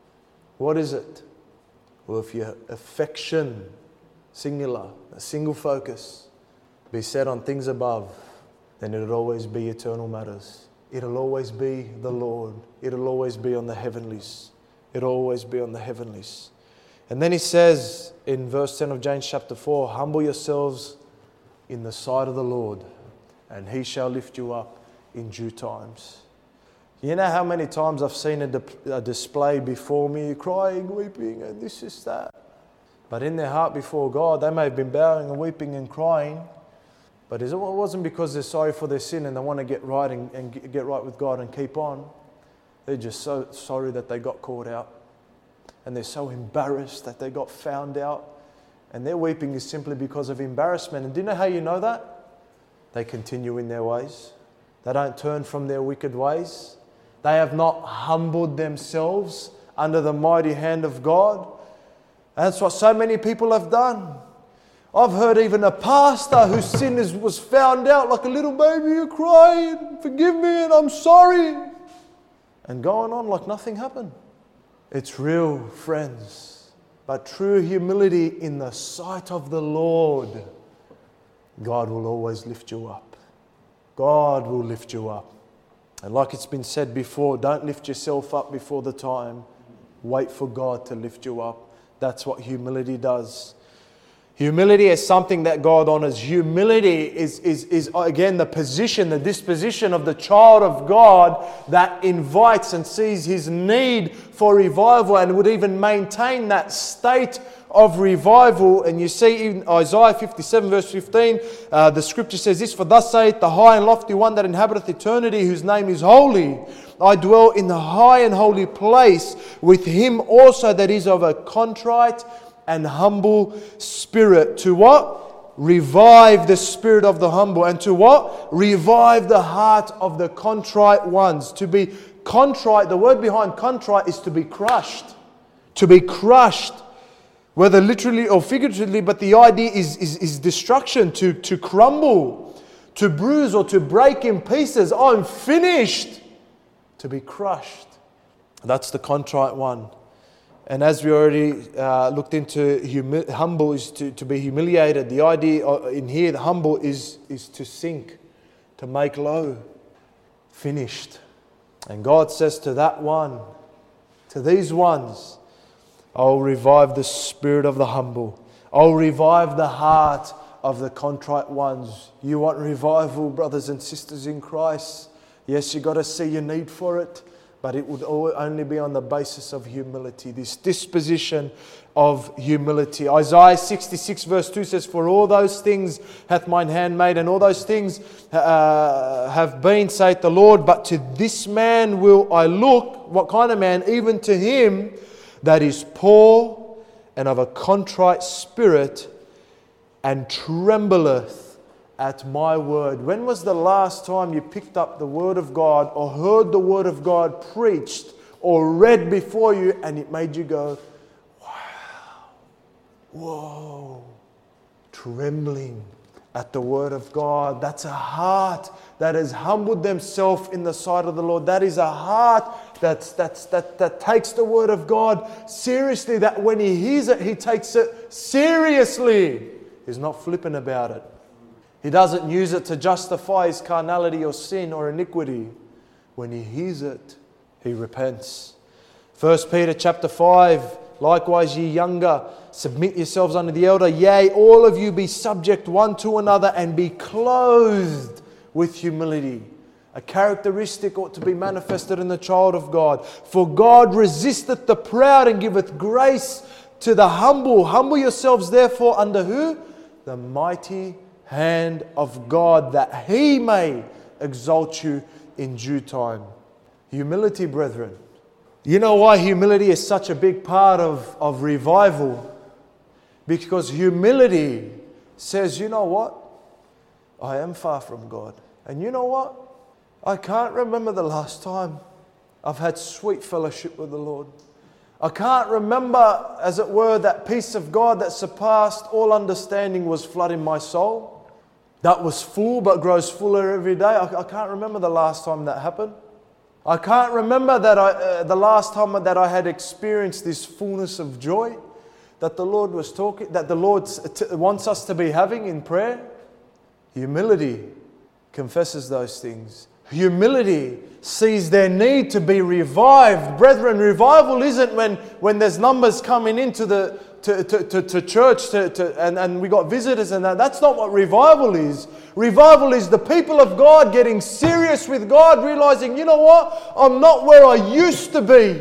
What is it? Well, if your affection, singular, a single focus, be set on things above, then it'll always be eternal matters. It'll always be the Lord. It'll always be on the heavenlies. It'll always be on the heavenlies. And then he says in verse ten of James chapter four, humble yourselves in the sight of the Lord, and He shall lift you up in due times. You know how many times I've seen a, di- a display before me, crying, weeping, and this is that. But in their heart before God, they may have been bowing and weeping and crying, but it wasn't because they're sorry for their sin and they want to get right and, and get right with God and keep on. They're just so sorry that they got caught out. And they're so embarrassed that they got found out. And their weeping is simply because of embarrassment. And do you know how you know that? They continue in their ways. They don't turn from their wicked ways. They have not humbled themselves under the mighty hand of God. And that's what so many people have done. I've heard even a pastor whose sin is, was found out, like a little baby, you're crying, forgive me and I'm sorry. And going on like nothing happened. It's real, friends. But true humility in the sight of the Lord, God will always lift you up. God will lift you up. And like it's been said before, don't lift yourself up before the time. Wait for God to lift you up. That's what humility does. Humility is something that God honors. Humility is, is, is again the position, the disposition of the child of God that invites and sees his need for revival and would even maintain that state of revival. And you see in Isaiah fifty-seven verse fifteen, uh, the scripture says this, "For thus saith the high and lofty one that inhabiteth eternity, whose name is holy. I dwell in the high and holy place with him also that is of a contrite and humble spirit." To what? Revive the spirit of the humble. And to what? Revive the heart of the contrite ones. To be contrite, the word behind contrite is to be crushed. To be crushed. Whether literally or figuratively, but the idea is, is, is destruction, to, to crumble, to bruise or to break in pieces. I'm finished. To be crushed. That's the contrite one. And as we already uh, looked into, humi- humble is to, to be humiliated. The idea in here, the humble is, is to sink, to make low, finished. And God says to that one, to these ones, I'll revive the spirit of the humble. I'll revive the heart of the contrite ones. You want revival, brothers and sisters in Christ? Yes, you've got to see your need for it. But it would only be on the basis of humility, this disposition of humility. Isaiah sixty-six verse two says, "For all those things hath mine hand made, and all those things uh, have been, saith the Lord. But to this man will I look." What kind of man? "Even to him that is poor and of a contrite spirit, and trembleth at my word." When was the last time you picked up the word of God or heard the word of God preached or read before you and it made you go, wow, whoa, trembling at the word of God? That's a heart that has humbled themselves in the sight of the Lord. That is a heart that's, that's, that, that takes the word of God seriously, that when he hears it, he takes it seriously. He's not flippant about it. He doesn't use it to justify his carnality or sin or iniquity. When he hears it, he repents. First Peter chapter five, "Likewise ye younger, submit yourselves unto the elder. Yea, all of you be subject one to another, and be clothed with humility." A characteristic ought to be manifested in the child of God. "For God resisteth the proud and giveth grace to the humble. Humble yourselves therefore under" who? "The mighty hand of God, that He may exalt you in due time." Humility, brethren. You know why humility is such a big part of, of revival? Because humility says, you know what? I am far from God. And you know what? I can't remember the last time I've had sweet fellowship with the Lord. I can't remember, as it were, that peace of God that surpassed all understanding was flooding my soul. That was full but grows fuller every day. I, I can't remember the last time that happened. I can't remember that I, uh, the last time that I had experienced this fullness of joy that the Lord was talking, that the Lord t- wants us to be having in prayer. Humility confesses those things. Humility sees their need to be revived. Brethren, revival isn't when, when there's numbers coming into the to, to, to, to church to, to, and, and we got visitors and that. That's not what revival is. Revival is the people of God getting serious with God, realizing, you know what? I'm not where I used to be.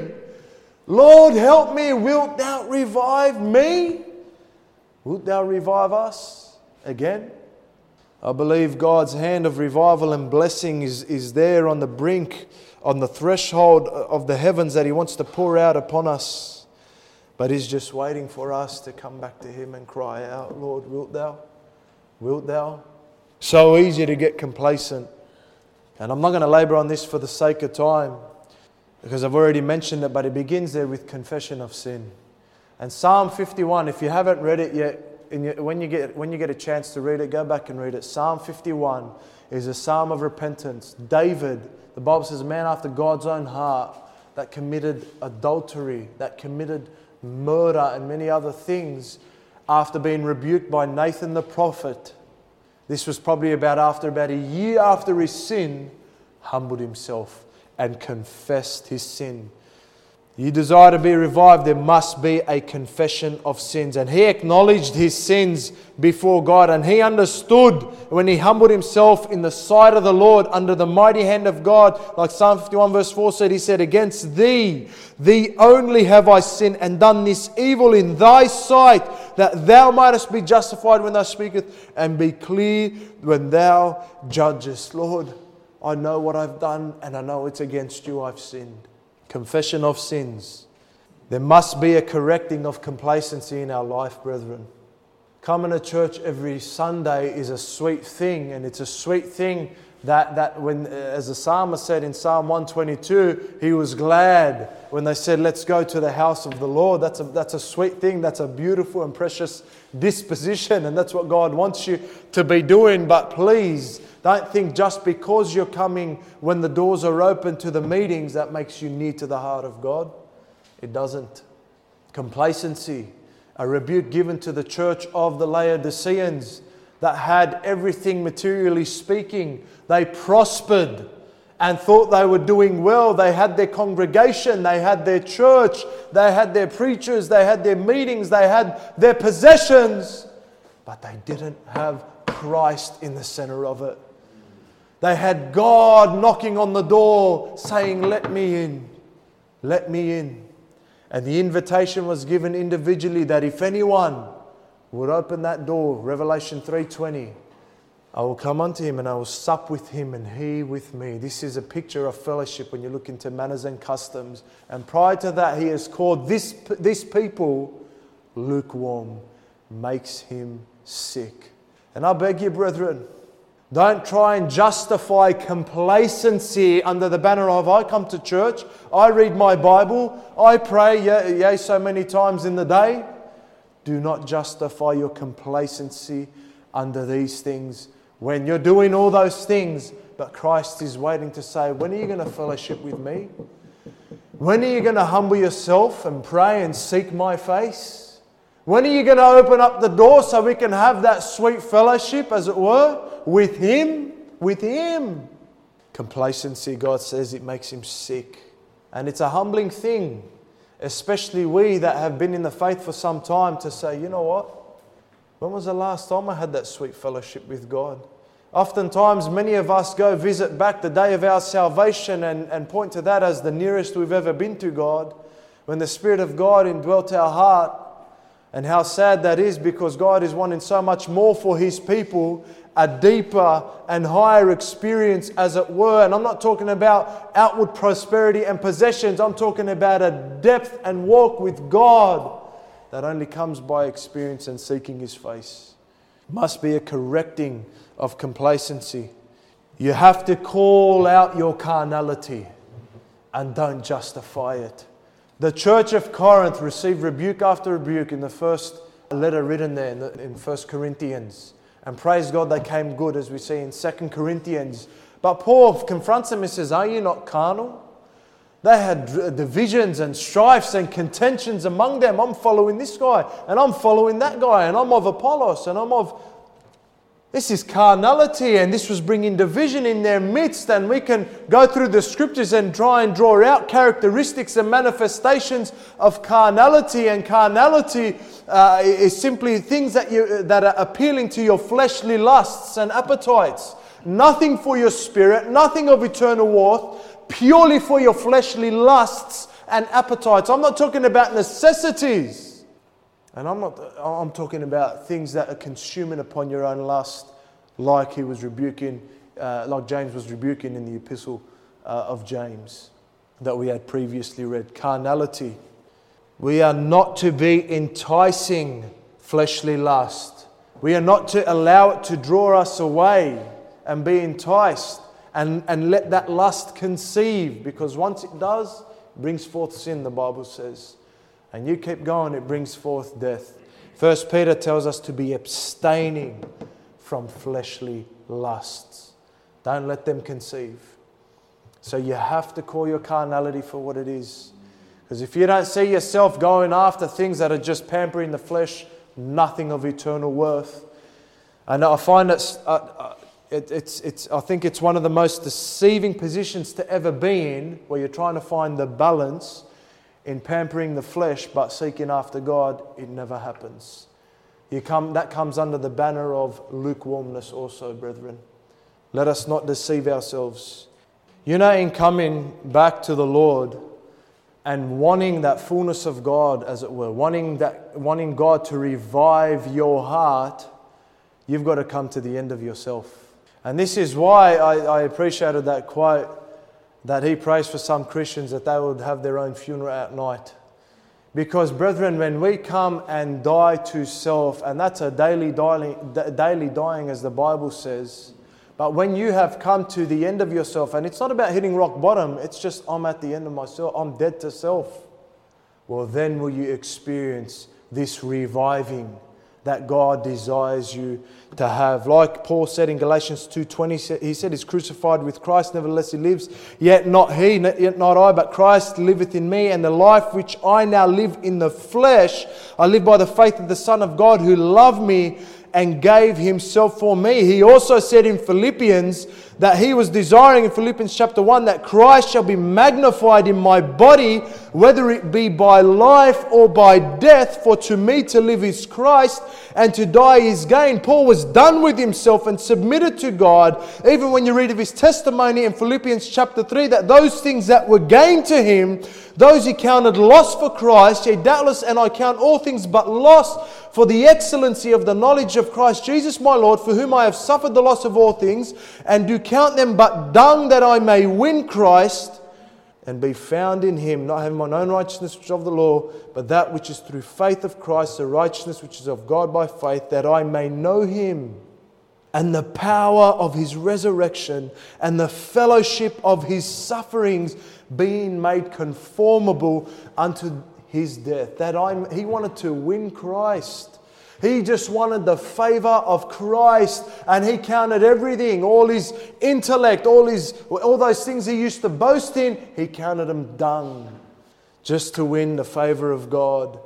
Lord, help me. Wilt thou revive me? Wilt thou revive us again? I believe God's hand of revival and blessing is, is there on the brink, on the threshold of the heavens that He wants to pour out upon us. But He's just waiting for us to come back to Him and cry out, Lord, wilt thou? Wilt thou? So easy to get complacent. And I'm not going to labour on this for the sake of time, because I've already mentioned it, but it begins there with confession of sin. And Psalm fifty-one, if you haven't read it yet, when you get when you get a chance to read it, go back and read it. Psalm fifty-one is a psalm of repentance. David, the Bible says, a man after God's own heart, that committed adultery, that committed murder and many other things after being rebuked by Nathan the prophet. This was probably about after about a year after his sin, humbled himself and confessed his sin. You desire to be revived, there must be a confession of sins. And he acknowledged his sins before God, and he understood when he humbled himself in the sight of the Lord under the mighty hand of God. Like Psalm fifty-one verse four said, he said, "Against thee, thee only have I sinned and done this evil in thy sight, that thou mightest be justified when thou speakest and be clear when thou judgest." Lord, I know what I've done and I know it's against you I've sinned. Confession of sins. There must be a correcting of complacency in our life, brethren. Coming to church every Sunday is a sweet thing, and it's a sweet thing that, that when, as the psalmist said in Psalm one twenty-two, he was glad when they said, "Let's go to the house of the Lord." That's a, that's a sweet thing. That's a beautiful and precious disposition, and that's what God wants you to be doing. But please, don't think just because you're coming when the doors are open to the meetings, that makes you near to the heart of God. It doesn't. Complacency, a rebuke given to the church of the Laodiceans that had everything materially speaking. They prospered and thought they were doing well. They had their congregation, they had their church, they had their preachers, they had their meetings, they had their possessions, but they didn't have Christ in the center of it. They had God knocking on the door saying, "Let me in, let me in." And the invitation was given individually that if anyone would open that door, Revelation three twenty, "I will come unto him and I will sup with him and he with me." This is a picture of fellowship when you look into manners and customs. And prior to that, he has called this, this people lukewarm, makes him sick. And I beg you, brethren, don't try and justify complacency under the banner of, "I come to church, I read my Bible, I pray, yea, yea so many times in the day." Do not justify your complacency under these things when you're doing all those things, but Christ is waiting to say, "When are you going to fellowship with me? When are you going to humble yourself and pray and seek my face? When are you going to open up the door so we can have that sweet fellowship, as it were, with Him? With Him." Complacency, God says, it makes Him sick. And it's a humbling thing, especially we that have been in the faith for some time, to say, "You know what? When was the last time I had that sweet fellowship with God?" Oftentimes, many of us go visit back the day of our salvation and, and point to that as the nearest we've ever been to God, when the Spirit of God indwelt our heart. And how sad that is, because God is wanting so much more for His people, a deeper and higher experience, as it were. And I'm not talking about outward prosperity and possessions. I'm talking about a depth and walk with God that only comes by experience and seeking His face. Must be a correcting of complacency. You have to call out your carnality and don't justify it. The church of Corinth received rebuke after rebuke in the first letter written there in, the, in First Corinthians. And praise God, they came good, as we see in Second Corinthians. But Paul confronts them and says, "Are you not carnal?" They had divisions and strifes and contentions among them. "I'm following this guy, and I'm following that guy, and I'm of Apollos, and I'm of..." This is carnality, and this was bringing division in their midst. And we can go through the scriptures and try and draw out characteristics and manifestations of carnality. And carnality uh, is simply things that you that are appealing to your fleshly lusts and appetites. Nothing for your spirit, nothing of eternal worth, purely for your fleshly lusts and appetites. I'm not talking about necessities. And I'm not. I'm talking about things that are consuming upon your own lust, like he was rebuking, uh, like James was rebuking in the epistle uh, of James that we had previously read. Carnality. We are not to be enticing fleshly lust. We are not to allow it to draw us away and be enticed and, and let that lust conceive, because once it does, it brings forth sin, the Bible says. And you keep going, it brings forth death. First Peter tells us to be abstaining from fleshly lusts. Don't let them conceive. So you have to call your carnality for what it is. Because if you don't see yourself going after things that are just pampering the flesh, nothing of eternal worth. And I find that uh, it, it's, it's, I think it's one of the most deceiving positions to ever be in, where you're trying to find the balance in pampering the flesh but seeking after God, it never happens. You come, that comes under the banner of lukewarmness also, brethren. Let us not deceive ourselves. You know, in coming back to the Lord and wanting that fullness of God, as it were, wanting that, wanting God to revive your heart, you've got to come to the end of yourself. And this is why I, I appreciated that quote that he prays for some Christians that they would have their own funeral at night. Because, brethren, when we come and die to self, and that's a daily dying, daily dying as the Bible says, but when you have come to the end of yourself, and it's not about hitting rock bottom, it's just I'm at the end of myself, I'm dead to self. Well, then will you experience this reviving that God desires you to have. Like Paul said in Galatians two twenty, he said, he's crucified with Christ, nevertheless he lives. Yet not he, yet not I, but Christ liveth in me. And the life which I now live in the flesh, I live by the faith of the Son of God who loved me and gave himself for me. He also said in Philippians that he was desiring in Philippians chapter one that Christ shall be magnified in my body, whether it be by life or by death, for to me to live is Christ and to die is gain. Paul was done with himself and submitted to God. Even when you read of his testimony in Philippians chapter three, that those things that were gained to him, those he counted loss for Christ, yea, doubtless, and I count all things but loss for the excellency of the knowledge of Christ Jesus my Lord, for whom I have suffered the loss of all things, and do count them but dung, that I may win Christ and be found in him, not having mine own righteousness which is of the law, but that which is through faith of Christ, the righteousness which is of God by faith, that I may know him and the power of his resurrection and the fellowship of his sufferings, being made conformable unto his death. That I, he wanted to win Christ. He just wanted the favor of Christ, and he counted everything, all his intellect, all his, all those things he used to boast in, he counted them dung, just to win the favor of God,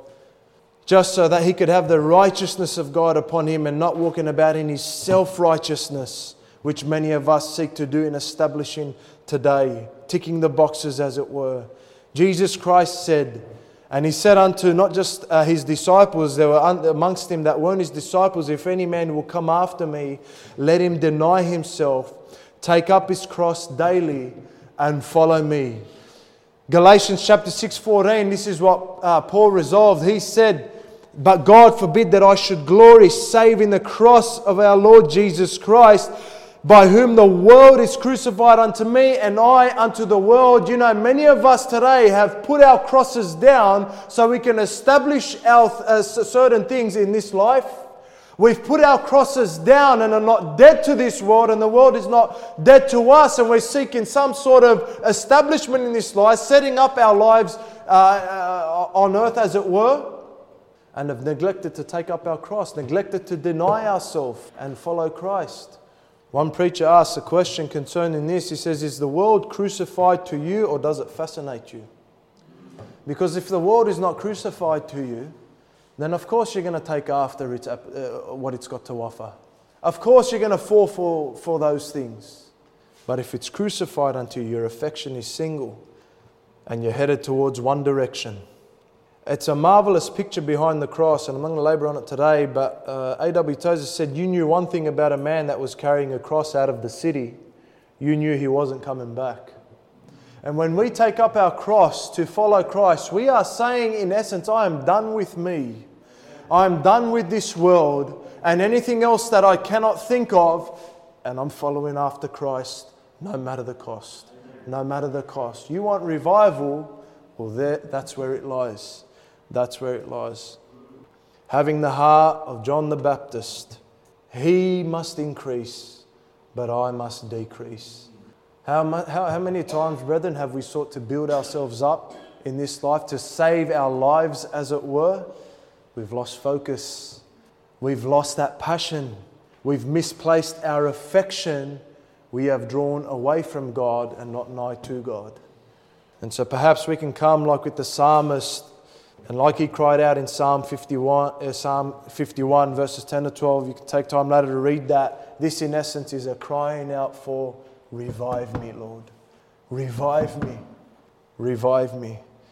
just so that he could have the righteousness of God upon him and not walking about in his self-righteousness, which many of us seek to do in establishing today, ticking the boxes as it were. Jesus Christ said, and he said unto not just uh, his disciples, there were un- amongst him that weren't his disciples, if any man will come after me, let him deny himself, take up his cross daily and follow me. Galatians chapter six fourteen, this is what uh, Paul resolved. He said, but God forbid that I should glory save in the cross of our Lord Jesus Christ, by whom the world is crucified unto me and I unto the world. You know, many of us today have put our crosses down so we can establish our uh, certain things in this life. We've put our crosses down and are not dead to this world, and the world is not dead to us, and we're seeking some sort of establishment in this life, setting up our lives uh, uh, on earth as it were, and have neglected to take up our cross, neglected to deny ourselves and follow Christ. One preacher asked a question concerning this. He says, is the world crucified to you, or does it fascinate you? Because if the world is not crucified to you, then of course you're going to take after its, uh, what it's got to offer. Of course you're going to fall for, for those things. But if it's crucified unto you, your affection is single and you're headed towards one direction. It's a marvelous picture behind the cross, and I'm not going to labour on it today, but uh, A W Tozer said, you knew one thing about a man that was carrying a cross out of the city. You knew he wasn't coming back. And when we take up our cross to follow Christ, we are saying in essence, I am done with me. I am done with this world and anything else that I cannot think of, and I'm following after Christ no matter the cost. No matter the cost. You want revival? Well, there, that's where it lies. That's where it lies. Having the heart of John the Baptist, he must increase, but I must decrease. How, how, how many times, brethren, have we sought to build ourselves up in this life, to save our lives, as it were? We've lost focus. We've lost that passion. We've misplaced our affection. We have drawn away from God and not nigh to God. And so perhaps we can come like with the psalmist, and like he cried out in Psalm fifty-one, uh, Psalm fifty-one, verses ten to twelve. You can take time later to read that. This, in essence, is a crying out for, revive me, Lord. Revive me. Revive me.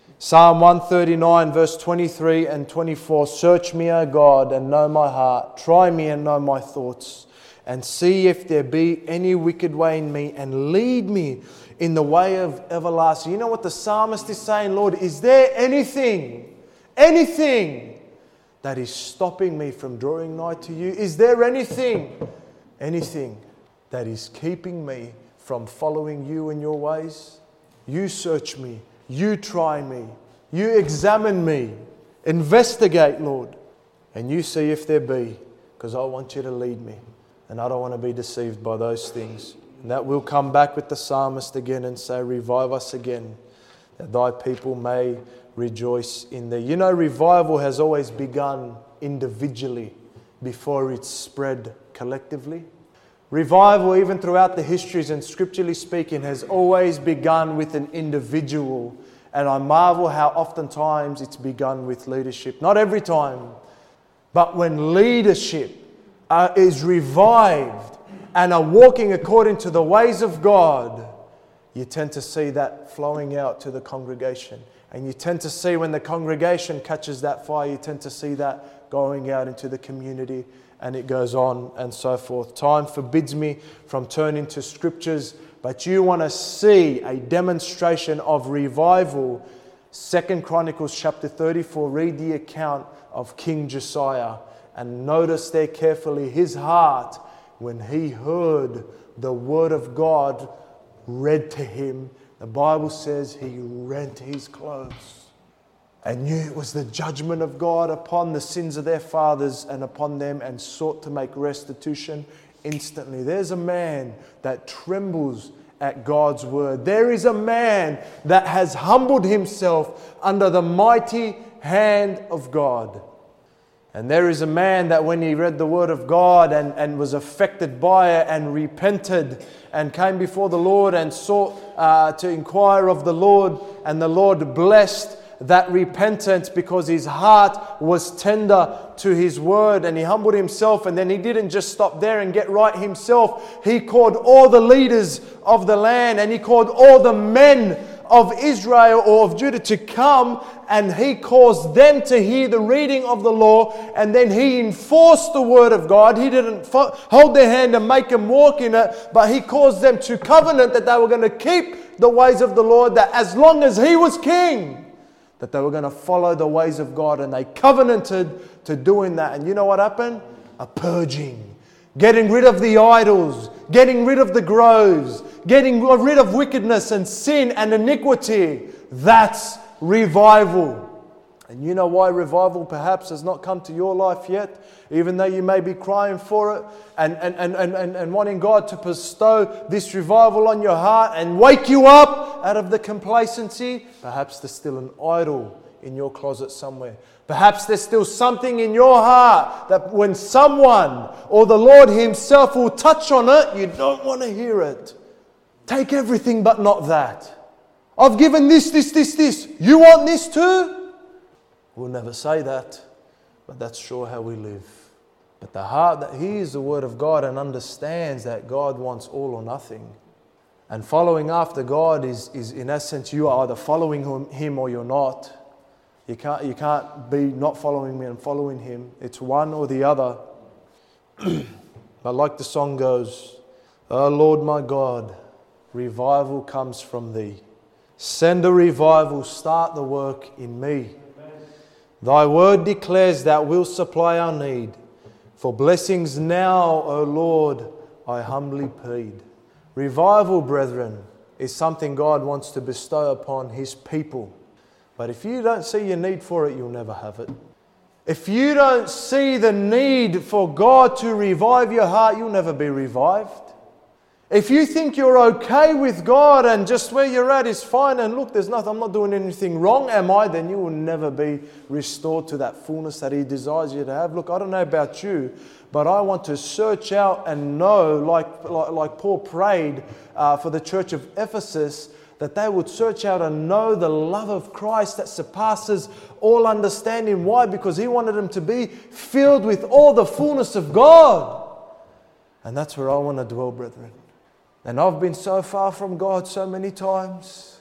Psalm one thirty-nine verse twenty-three and twenty-four, search me, O God, and know my heart. Try me and know my thoughts, and see if there be any wicked way in me, and lead me in the way of everlasting. You know what the psalmist is saying? Lord, is there anything, anything that is stopping me from drawing nigh to you? Is there anything, anything that is keeping me from following you in your ways? You search me. You try me. You examine me. Investigate, Lord. And you see if there be, because I want you to lead me. And I don't want to be deceived by those things. And that will come back with the psalmist again and say, revive us again, that thy people may rejoice in thee. You know, revival has always begun individually before it's spread collectively. Revival, even throughout the histories and scripturally speaking, has always begun with an individual. And I marvel how oftentimes it's begun with leadership. Not every time, but when leadership uh, is revived and are walking according to the ways of God, you tend to see that flowing out to the congregation. And you tend to see when the congregation catches that fire, you tend to see that going out into the community. And it goes on and so forth. Time forbids me from turning to scriptures, but you want to see a demonstration of revival. Second Chronicles chapter thirty-four, read the account of King Josiah and notice there carefully his heart when he heard the word of God read to him. The Bible says he rent his clothes and knew it was the judgment of God upon the sins of their fathers and upon them, and sought to make restitution instantly. There's a man that trembles at God's word. There is a man that has humbled himself under the mighty hand of God. And there is a man that when he read the word of God and, and was affected by it and repented and came before the Lord and sought uh, to inquire of the Lord, and the Lord blessed that repentance because his heart was tender to his word, and he humbled himself. And then he didn't just stop there and get right himself. He called all the leaders of the land, and he called all the men of Israel or of Judah to come, and he caused them to hear the reading of the law, and then he enforced the word of God. He didn't fo- hold their hand and make them walk in it, but he caused them to covenant that they were going to keep the ways of the Lord, that as long as he was king, that they were going to follow the ways of God, and they covenanted to doing that. And you know what happened? A purging. Getting rid of the idols, getting rid of the groves, getting rid of wickedness and sin and iniquity. That's revival. And you know why revival perhaps has not come to your life yet, even though you may be crying for it and, and, and, and, and, and wanting God to bestow this revival on your heart and wake you up out of the complacency. Perhaps there's still an idol in your closet somewhere. Perhaps there's still something in your heart that when someone or the Lord himself will touch on it, you don't want to hear it. Take everything but not that. I've given this, this, this, this. You want this too? We'll never say that, but that's sure how we live. But the heart that hears the word of God and understands that God wants all or nothing. And following after God is, is in essence, you are either following him, him or you're not. You can't, you can't be not following me and following him. It's one or the other. But like the song goes, "Oh Lord my God, revival comes from thee. Send a revival, start the work in me. Thy word declares that we'll supply our need. For blessings now, O Lord, I humbly plead." Revival, brethren, is something God wants to bestow upon his people. But if you don't see your need for it, you'll never have it. If you don't see the need for God to revive your heart, you'll never be revived. If you think you're okay with God and just where you're at is fine, and look, there's nothing, I'm not doing anything wrong, am I? Then you will never be restored to that fullness that he desires you to have. Look, I don't know about you, but I want to search out and know, like, like, like Paul prayed uh, for the church of Ephesus, that they would search out and know the love of Christ that surpasses all understanding. Why? Because he wanted them to be filled with all the fullness of God. And that's where I want to dwell, brethren. And I've been so far from God so many times.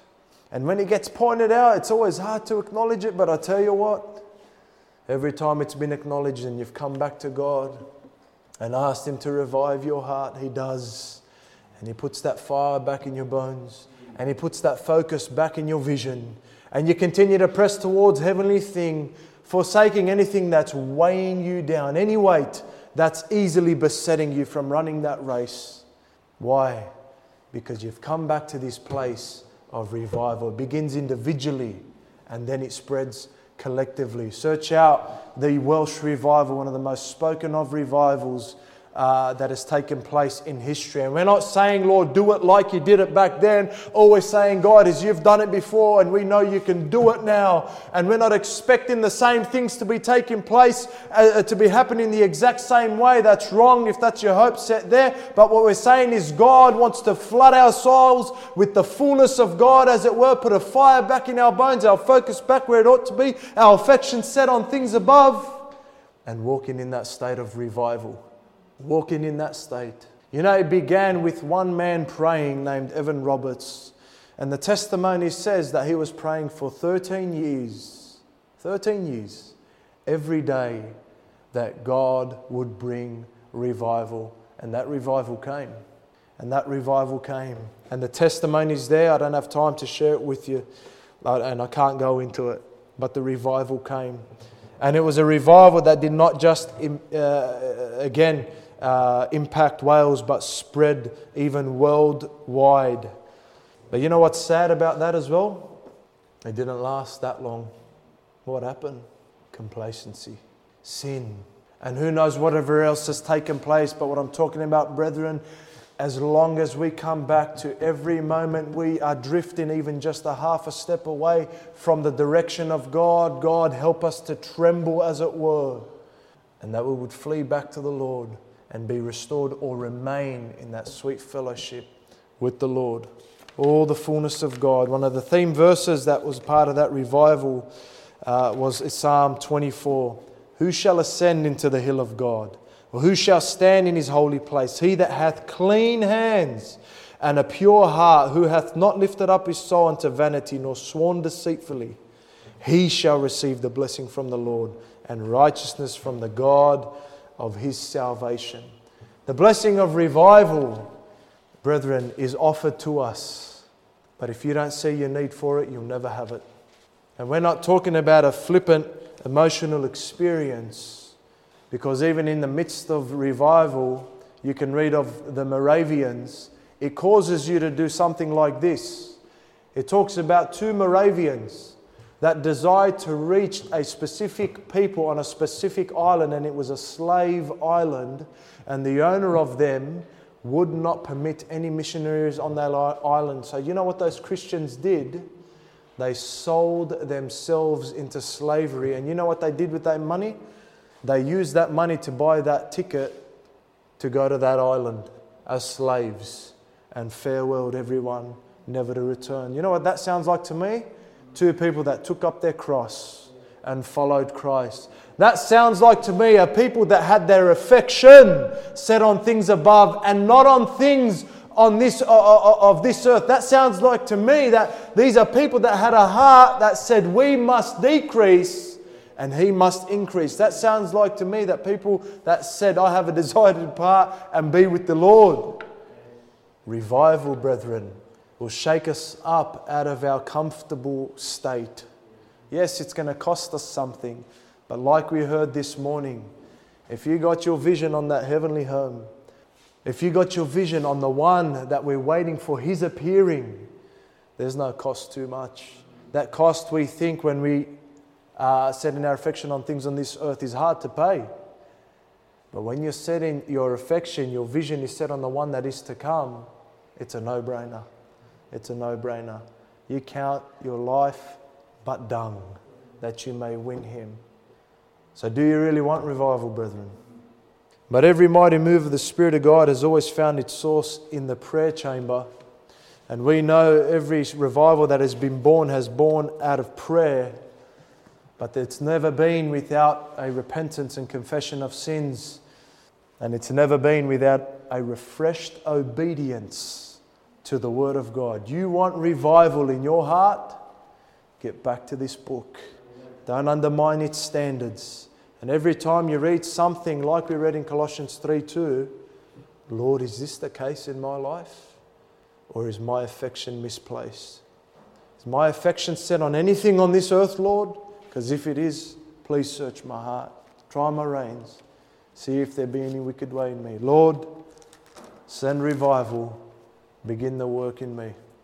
And when it gets pointed out, it's always hard to acknowledge it. But I tell you what, every time it's been acknowledged and you've come back to God and asked Him to revive your heart, He does. And He puts that fire back in your bones. And He puts that focus back in your vision. And you continue to press towards heavenly thing, forsaking anything that's weighing you down, any weight that's easily besetting you from running that race. Why? Because you've come back to this place of revival. It begins individually and then it spreads collectively. Search out the Welsh revival, one of the most spoken of revivals Uh, that has taken place in history. And we're not saying, Lord, do it like you did it back then. All we're saying, God, is you've done it before and we know you can do it now. And we're not expecting the same things to be taking place, uh, to be happening the exact same way. That's wrong if that's your hope set there. But what we're saying is God wants to flood our souls with the fullness of God, as it were, put a fire back in our bones, our focus back where it ought to be, our affection set on things above, and walking in that state of revival. Walking in that state. You know, it began with one man praying named Evan Roberts. And the testimony says that he was praying for thirteen years. thirteen years. Every day that God would bring revival. And that revival came. And that revival came. And the testimony's there. I don't have time to share it with you. And I can't go into it. But the revival came. And it was a revival that did not just, uh, again, Uh, impact Wales, but spread even worldwide. But you know what's sad about that as well? It didn't last that long. What happened? Complacency, sin, and who knows whatever else has taken place. But what I'm talking about, brethren, as long as we come back to every moment we are drifting even just a half a step away from the direction of God, God help us to tremble, as it were, and that we would flee back to the Lord and be restored or remain in that sweet fellowship with the Lord. All the fullness of God. One of the theme verses that was part of that revival uh, was Psalm twenty-four. Who shall ascend into the hill of God? Or who shall stand in His holy place? He that hath clean hands and a pure heart, who hath not lifted up his soul unto vanity, nor sworn deceitfully, he shall receive the blessing from the Lord and righteousness from the God of his salvation. The blessing of revival, brethren, is offered to us. But if you don't see your need for it, you'll never have it. And we're not talking about a flippant emotional experience, because even in the midst of revival, you can read of the Moravians. It causes you to do something like this. It talks about two Moravians that desired to reach a specific people on a specific island, and it was a slave island, and the owner of them would not permit any missionaries on that island. So you know what those Christians did? They sold themselves into slavery, and you know what they did with that money? They used that money to buy that ticket to go to that island as slaves and farewelled everyone, never to return. You know what that sounds like to me? Two people that took up their cross and followed Christ. That sounds like to me a people that had their affection set on things above and not on things on this uh, of this earth. That sounds like to me that these are people that had a heart that said, we must decrease and He must increase. That sounds like to me that people that said, I have a desire to depart and be with the Lord. Revival, brethren, will shake us up out of our comfortable state. Yes, it's going to cost us something. But like we heard this morning, if you got your vision on that heavenly home, if you got your vision on the one that we're waiting for, His appearing, there's no cost too much. That cost we think when we are setting our affection on things on this earth is hard to pay. But when you're setting your affection, your vision is set on the one that is to come, it's a no-brainer. It's a no-brainer. You count your life but dung, that you may win Him. So do you really want revival, brethren? But every mighty move of the Spirit of God has always found its source in the prayer chamber. And we know every revival that has been born has born out of prayer. But it's never been without a repentance and confession of sins. And it's never been without a refreshed obedience to the Word of God. You want revival in your heart? Get back to this book. Don't undermine its standards. And every time you read something like we read in Colossians three two, Lord, is this the case in my life? Or is my affection misplaced? Is my affection set on anything on this earth, Lord? Because if it is, please search my heart. Try my reins. See if there be any wicked way in me. Lord, send revival. Begin the work in me.